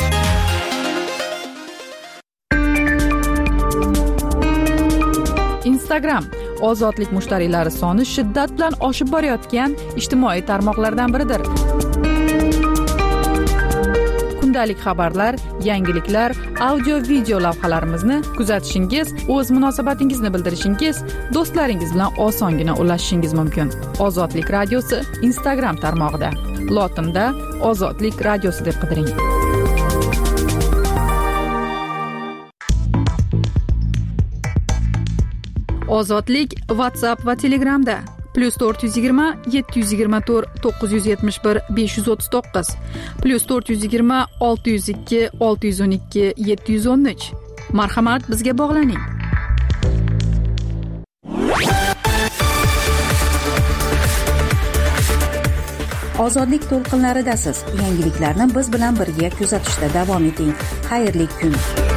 Speaker 1: Instagram Ozodlik mushtariylari soni shiddat bilan oshib borayotgan ijtimoiy tarmoqlardan biridir. Kundalik xabarlar, yangiliklar, audio-video lavhalarimizni kuzatishingiz, o'z munosabatingizni bildirishingiz, do'stlaringiz bilan osongina ulashishingiz mumkin. Ozodlik radiosi Instagram tarmog'ida, lotinda Ozodlik radiosi deb qidiring. Ozodlik WhatsApp va Telegramda +420 724 971 539 +420 602 612 713. Marhamat, bizga bog'laning.
Speaker 6: Ozodlik to'lqinlaridasiz. Yangiliklarni biz bilan birga kuzatishda davom eting. Xayrli kun.